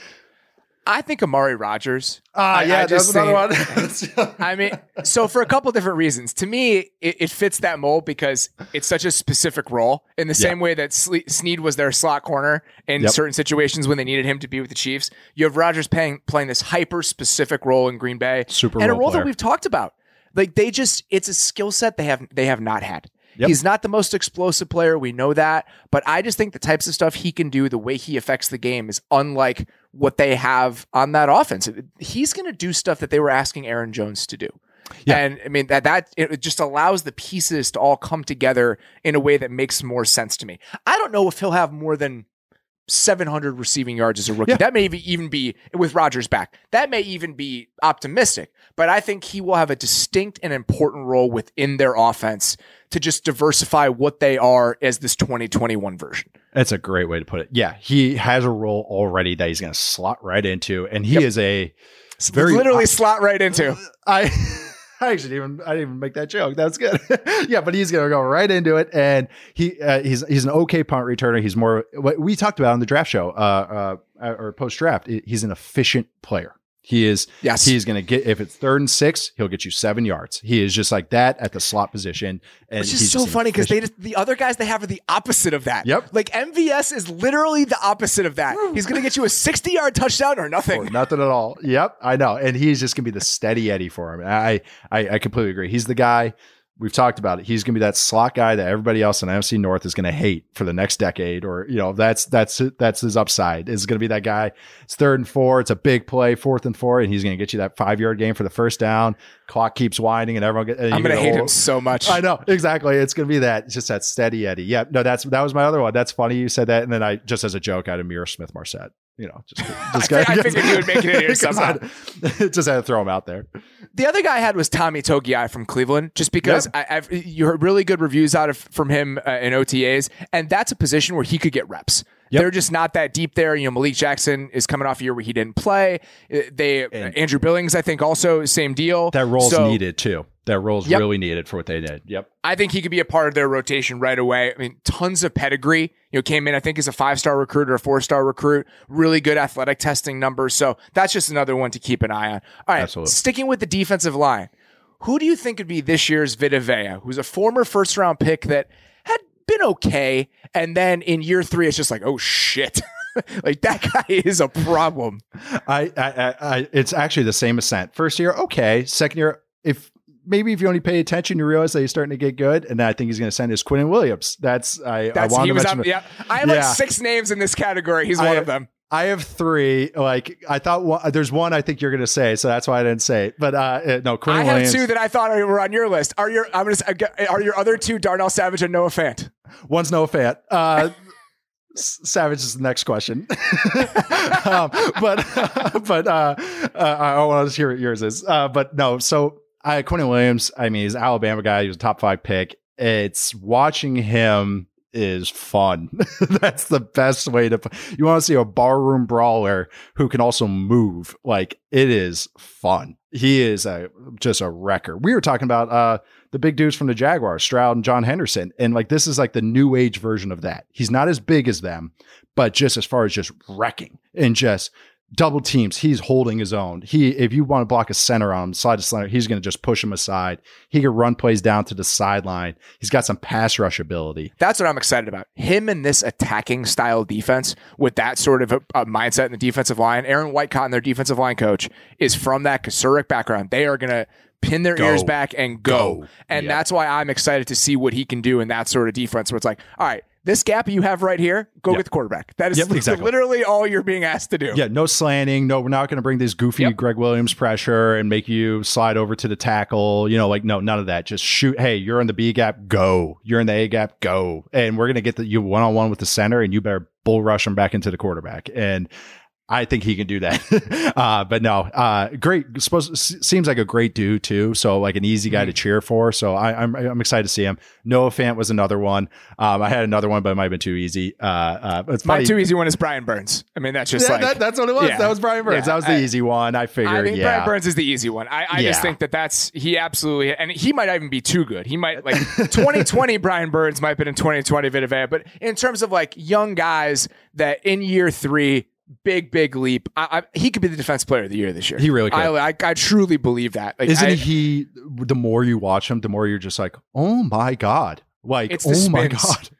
I think Amari Rodgers. That's another one. I mean, so for a couple different reasons. To me, it fits that mold because it's such a specific role in the same way that Sneed was their slot corner in certain situations when they needed him to be with the Chiefs. You have Rodgers playing this hyper-specific role in Green Bay. Super and a role player that we've talked about. Like it's a skill set they have not had. Yep. He's not the most explosive player. We know that. But I just think the types of stuff he can do, the way he affects the game is unlike what they have on that offense. He's going to do stuff that they were asking Aaron Jones to do. Yeah. And I mean, that it just allows the pieces to all come together in a way that makes more sense to me. I don't know if he'll have more than 700 receiving yards as a rookie. That may even be with Rodgers back. That may even be optimistic, but I think he will have a distinct and important role within their offense to just diversify what they are as this 2021 version. That's a great way to put it. Yeah, he has a role already that he's going to slot right into, and he is a very literally slot right into. I didn't even make that joke. That's good. Yeah, but he's going to go right into it, and he's an okay punt returner. He's more what we talked about on the draft show or post draft. He's an efficient player. He is. Yes. He's going to get, if it's 3rd and 6, he'll get you 7 yards. He is just like that at the slot position. And which is so funny because the other guys they have are the opposite of that. Yep. Like MVS is literally the opposite of that. He's going to get you a 60-yard touchdown or nothing. Or nothing at all. Yep. I know. And he's just going to be the steady Eddie for him. I completely agree. He's the guy. We've talked about it. He's going to be that slot guy that everybody else in NFC North is going to hate for the next decade, or that's his upside. Is going to be that guy. It's 3rd and 4. It's a big play, 4th and 4, and he's going to get you that 5-yard gain for the first down. Clock keeps winding, and everyone gets. I'm going to hate him so much. I know exactly. It's going to be that. It's just that steady Eddie. Yeah. No, that was my other one. That's funny you said that, and then I just as a joke, I had Amir Smith-Marset. I figured he would make it in here somehow. Just had to throw him out there. The other guy I had was Tommy Togiai from Cleveland, just because you heard really good reviews from him in OTAs, and that's a position where he could get reps. Yep. They're just not that deep there. Malik Jackson is coming off a year where he didn't play. Andrew Billings, I think, also same deal. That role's needed too. That role's really needed for what they did. Yep. I think he could be a part of their rotation right away. I mean, tons of pedigree. Came in, I think, as a 5-star recruit or a 4-star recruit. Really good athletic testing numbers. So that's just another one to keep an eye on. All right, absolutely. Sticking with the defensive line, who do you think would be this year's Vita Vea, who's a former first-round pick that had been okay, and then in year 3, it's just like, oh shit. Like that guy is a problem. It's actually the same ascent. First year, okay. Second year, if you only pay attention, you realize that he's starting to get good. And I think he's going to send his Quinnen Williams. I have like 6 names in this category. He's one of them. I have 3. Like I thought, there's one I think you're going to say, so that's why I didn't say it. But no, Quinnen Williams. I have 2 that I thought were on your list. Are your other 2 Darnell Savage and Noah Fant? One's Noah Fant. Savage is the next question. I want to hear what yours is. But no, so Quinnen Williams, I mean, he's an Alabama guy. He was a top 5 pick. It's watching him is fun. That's the best way to. You want to see a barroom brawler who can also move. Like it is fun. He is just a wrecker. We were talking about the big dudes from the Jaguars, Stroud and John Henderson, and like this is like the new age version of that. He's not as big as them, but just as far as just wrecking and just double teams, he's holding his own. If you want to block a center on him, slide to center, he's going to just push him aside. He can run plays down to the sideline. He's got some pass rush ability. That's what I'm excited about. Him in this attacking style defense with that sort of a mindset in the defensive line. Aaron Whitecotton, their defensive line coach, is from that Kasurek background. They are going to pin their ears back and go. And that's why I'm excited to see what he can do in that sort of defense where it's like, all right, this gap you have right here, go get the quarterback. That is literally all you're being asked to do. Yeah, no slanting. No, we're not going to bring this goofy Greg Williams pressure and make you slide over to the tackle. No, none of that. Just shoot. Hey, you're in the B gap, go. You're in the A gap, go. And we're going to get you one-on-one with the center, and you better bull rush him back into the quarterback. And I think he can do that. But no, great. Seems like a great dude too. So like an easy guy to cheer for. So I'm excited to see him. Noah Fant was another one. I had another one, but it might have been too easy. It's my too easy one is Brian Burns. I mean, that's just that's what it was. Yeah. That was Brian Burns. That was the easy one. I figured. Brian Burns is the easy one. I just think he absolutely, and he might even be too good. He might 2020 Brian Burns might have been in 2020 Vita Vea, but in terms of like young guys that in year 3, big leap. He could be the defense player of the year this year. He really could. I truly believe that. Like, Isn't he? The more you watch him, the more you're just like, oh my god! Like, oh my god!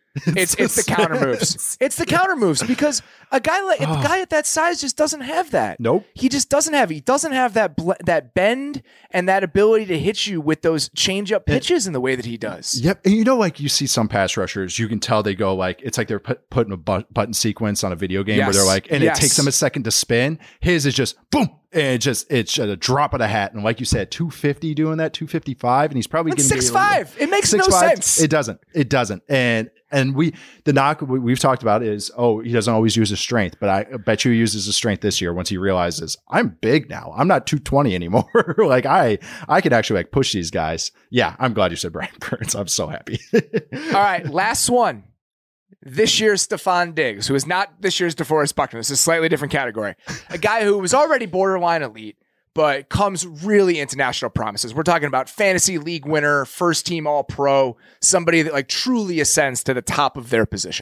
It's the counter moves. It's the counter moves because a guy at that size just doesn't have that. Nope. He just doesn't have. He doesn't have that bend and that ability to hit you with those change up pitches in the way that he does. Yep. And like you see some pass rushers, you can tell they go like it's like they're putting a button sequence on a video game where they're like, and it takes them a second to spin. His is just boom. And it's a drop of the hat. And like you said, 250 doing that, 255, and he's probably getting 6'5". It makes no sense. It doesn't. And the knock we've talked about is, he doesn't always use his strength, but I bet you he uses his strength this year once he realizes I'm big now. I'm not 220 anymore. Like I could actually like push these guys. Yeah, I'm glad you said Brian Burns. I'm so happy. All right, last one. This year's Stephon Diggs, who is not this year's DeForest Buckner. This is a slightly different category. A guy who was already borderline elite, but comes really into national promises. We're talking about fantasy league winner, first team All-Pro, somebody that like truly ascends to the top of their position.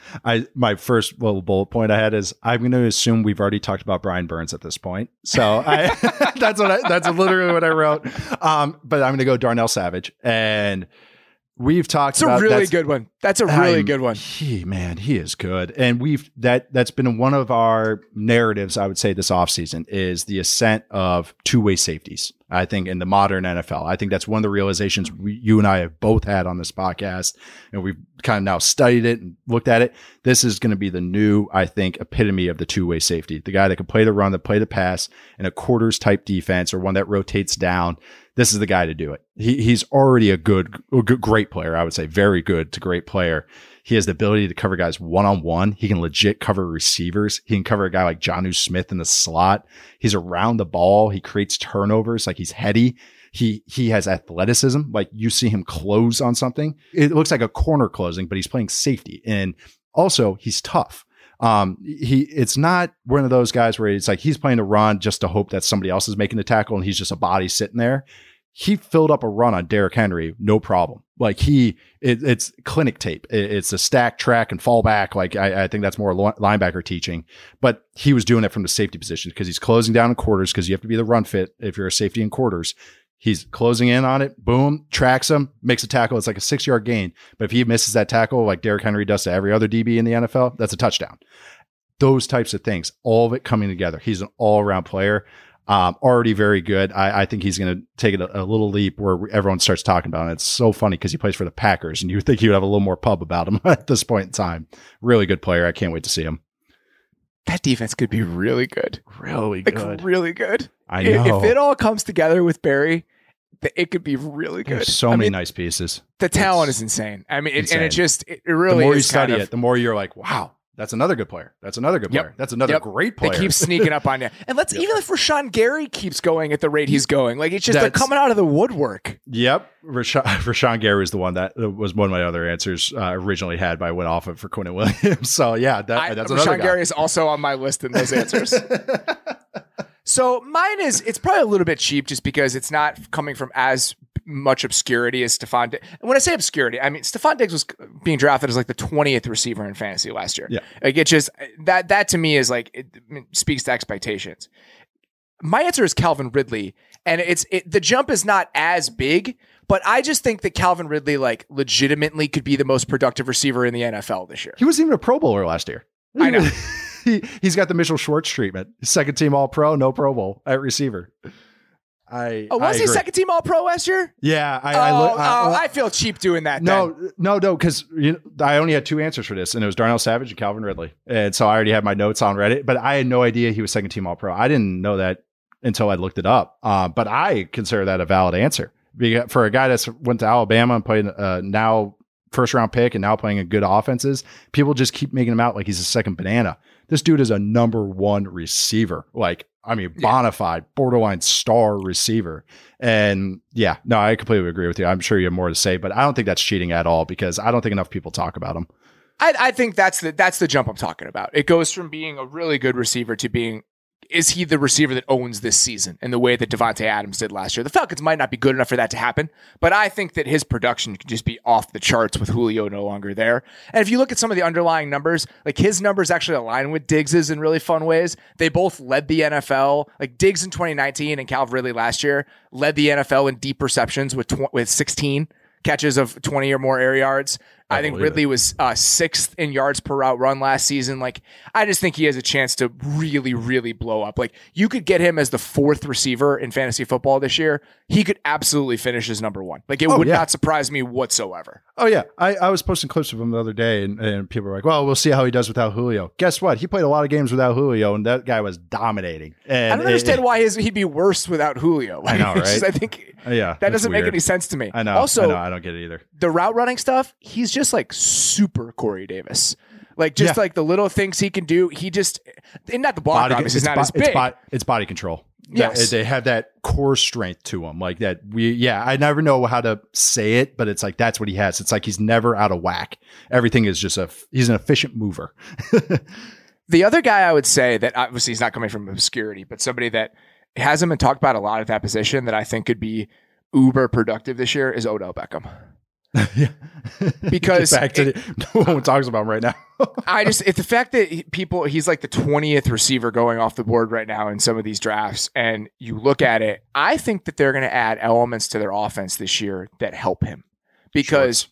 My first little bullet point I had is I'm going to assume we've already talked about Brian Burns at this point. So that's literally what I wrote. But I'm going to go Darnell Savage, and we've talked about that's a really good one. That's a really good one. He is good. And that's been one of our narratives, I would say, this offseason is the ascent of two-way safeties. I think in the modern NFL, I think that's one of the realizations you and I have both had on this podcast. And we've kind of now studied it and looked at it. This is going to be the new, I think, epitome of the two-way safety. The guy that can play the run, that play the pass in a quarters type defense or one that rotates down. This is the guy to do it. He's already a great player. I would say very good to great player. He has the ability to cover guys one-on-one. He can legit cover receivers. He can cover a guy like Jonnu Smith in the slot. He's around the ball. He creates turnovers. Like he's heady. He has athleticism. Like you see him close on something. It looks like a corner closing, but he's playing safety. And also he's tough. It's not one of those guys where it's like he's playing a run just to hope that somebody else is making the tackle and he's just a body sitting there. He filled up a run on Derrick Henry, no problem. Like it's clinic tape. It's a stack, track, and fall back. Like I think that's more linebacker teaching, but he was doing it from the safety position because he's closing down in quarters because you have to be the run fit if you're a safety in quarters. He's closing in on it, boom, tracks him, makes a tackle. It's like a 6-yard gain. But if he misses that tackle like Derrick Henry does to every other DB in the NFL, that's a touchdown. Those types of things, all of it coming together. He's an all-around player. Already very good. I think he's going to take it a little leap where everyone starts talking about it. It's so funny because he plays for the Packers and you would think he would have a little more pub about him at this point in time. Really good player. I can't wait to see him. That defense could be really good. Really good. Like, really good. I know. If it all comes together with Barry, it could be really good. There's so many nice pieces. The talent is insane. I mean, it really the more is you study it, the more you're like, wow. That's another good player. That's another good player. That's another great player. They keep sneaking up on you. And even if Rashawn Gary keeps going at the rate he's going, like it's just they're coming out of the woodwork. Yep. Rashawn Gary is the one that was one of my other answers originally had, but I went off it for Quinnen Williams. So yeah, that's Rashawn Gary is also on my list in those answers. So mine it's probably a little bit cheap just because it's not coming from as much obscurity as Stephon Diggs. And when I say obscurity, I mean Stephon Diggs was being drafted as like the 20th receiver in fantasy last year. Yeah. Like it just that to me is like it speaks to expectations. My answer is Calvin Ridley, and the jump is not as big, but I just think that Calvin Ridley like legitimately could be the most productive receiver in the NFL this year. He was even a Pro Bowler last year. I know. He's got the Mitchell Schwartz treatment. Second team All-Pro, no Pro Bowl at receiver. Was he second team All-Pro last year? Yeah. I feel cheap doing that. No, because I only had two answers for this, and it was Darnell Savage and Calvin Ridley. And so I already had my notes on Reddit, but I had no idea he was second team All-Pro. I didn't know that until I looked it up. But I consider that a valid answer. For a guy that's went to Alabama and played now first-round pick and now playing in good offenses, people just keep making him out like he's a second banana. This dude is a number one receiver. Bona fide, borderline star receiver. And yeah, no, I completely agree with you. I'm sure you have more to say, but I don't think that's cheating at all because I don't think enough people talk about him. I think that's the jump I'm talking about. It goes from being a really good receiver to being, is he the receiver that owns this season in the way that Devontae Adams did last year? The Falcons might not be good enough for that to happen, but I think that his production can just be off the charts with Julio no longer there. And if you look at some of the underlying numbers, like his numbers actually align with Diggs's in really fun ways. They both led the NFL. Like Diggs in 2019 and Calvin Ridley last year led the NFL in deep receptions with 16 catches of 20 or more air yards. I think Ridley was 6th in yards per route run last season. Like, I just think he has a chance to really, really blow up. Like, you could get him as the 4th receiver in fantasy football this year. He could absolutely finish as number 1. Like, it would not surprise me whatsoever. Oh, yeah. I was posting clips of him the other day, and people were like, well, we'll see how he does without Julio. Guess what? He played a lot of games without Julio, and that guy was dominating. And I don't understand why he'd be worse without Julio. Like, I know, right? I think that doesn't make any sense to me. I know. Also, I don't get it either. The route running stuff, he's just like super Corey Davis. Like, just like the little things he can do. He just, and not the block, obviously, he's not as big. It's body control. Yes. They have that core strength to him. Like that. I never know how to say it, but it's like, that's what he has. It's like, he's never out of whack. Everything is just he's an efficient mover. The other guy I would say that obviously he's not coming from obscurity, but somebody that hasn't been talked about a lot at that position that I think could be uber productive this year is Odell Beckham. Yeah. Because no one talks about him right now. it's the fact that he's like the 20th receiver going off the board right now in some of these drafts. And you look at it, I think that they're going to add elements to their offense this year that help him, because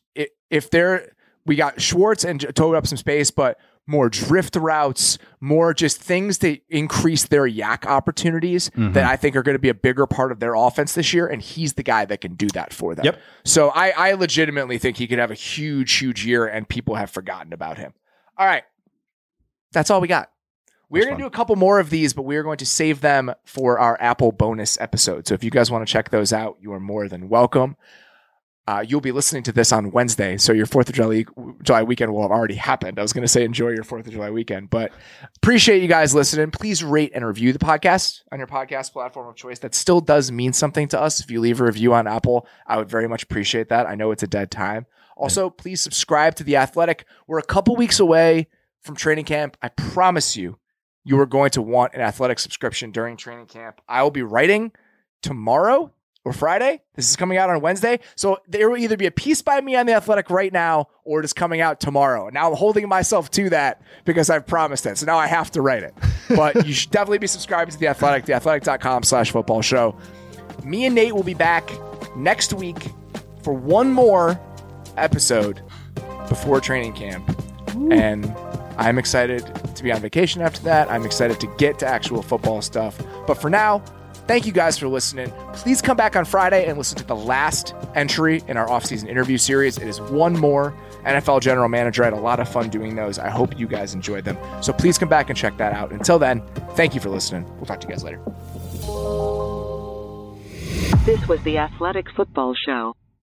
we got Schwartz and towed up some space, but more drift routes, more just things that increase their yak opportunities that I think are going to be a bigger part of their offense this year. And he's the guy that can do that for them. Yep. So I legitimately think he could have a huge, huge year and people have forgotten about him. All right. That's all we got. We're going to do a couple more of these, but we're going to save them for our Apple bonus episode. So if you guys want to check those out, you are more than welcome. You'll be listening to this on Wednesday, so your 4th of July weekend will have already happened. I was going to say enjoy your 4th of July weekend, but appreciate you guys listening. Please rate and review the podcast on your podcast platform of choice. That still does mean something to us. If you leave a review on Apple, I would very much appreciate that. I know it's a dead time. Also, please subscribe to The Athletic. We're a couple weeks away from training camp. I promise you are going to want an Athletic subscription during training camp. I will be writing tomorrow or Friday. This is coming out on Wednesday. So there will either be a piece by me on The Athletic right now, or it is coming out tomorrow. Now I'm holding myself to that because I've promised it. So now I have to write it. But you should definitely be subscribed to The Athletic, theathletic.com/football show. Me and Nate will be back next week for one more episode before training camp. Ooh. And I'm excited to be on vacation after that. I'm excited to get to actual football stuff. But for now, thank you guys for listening. Please come back on Friday and listen to the last entry in our offseason interview series. It is one more NFL general manager. I had a lot of fun doing those. I hope you guys enjoyed them. So please come back and check that out. Until then, thank you for listening. We'll talk to you guys later. This was the Athletic Football Show.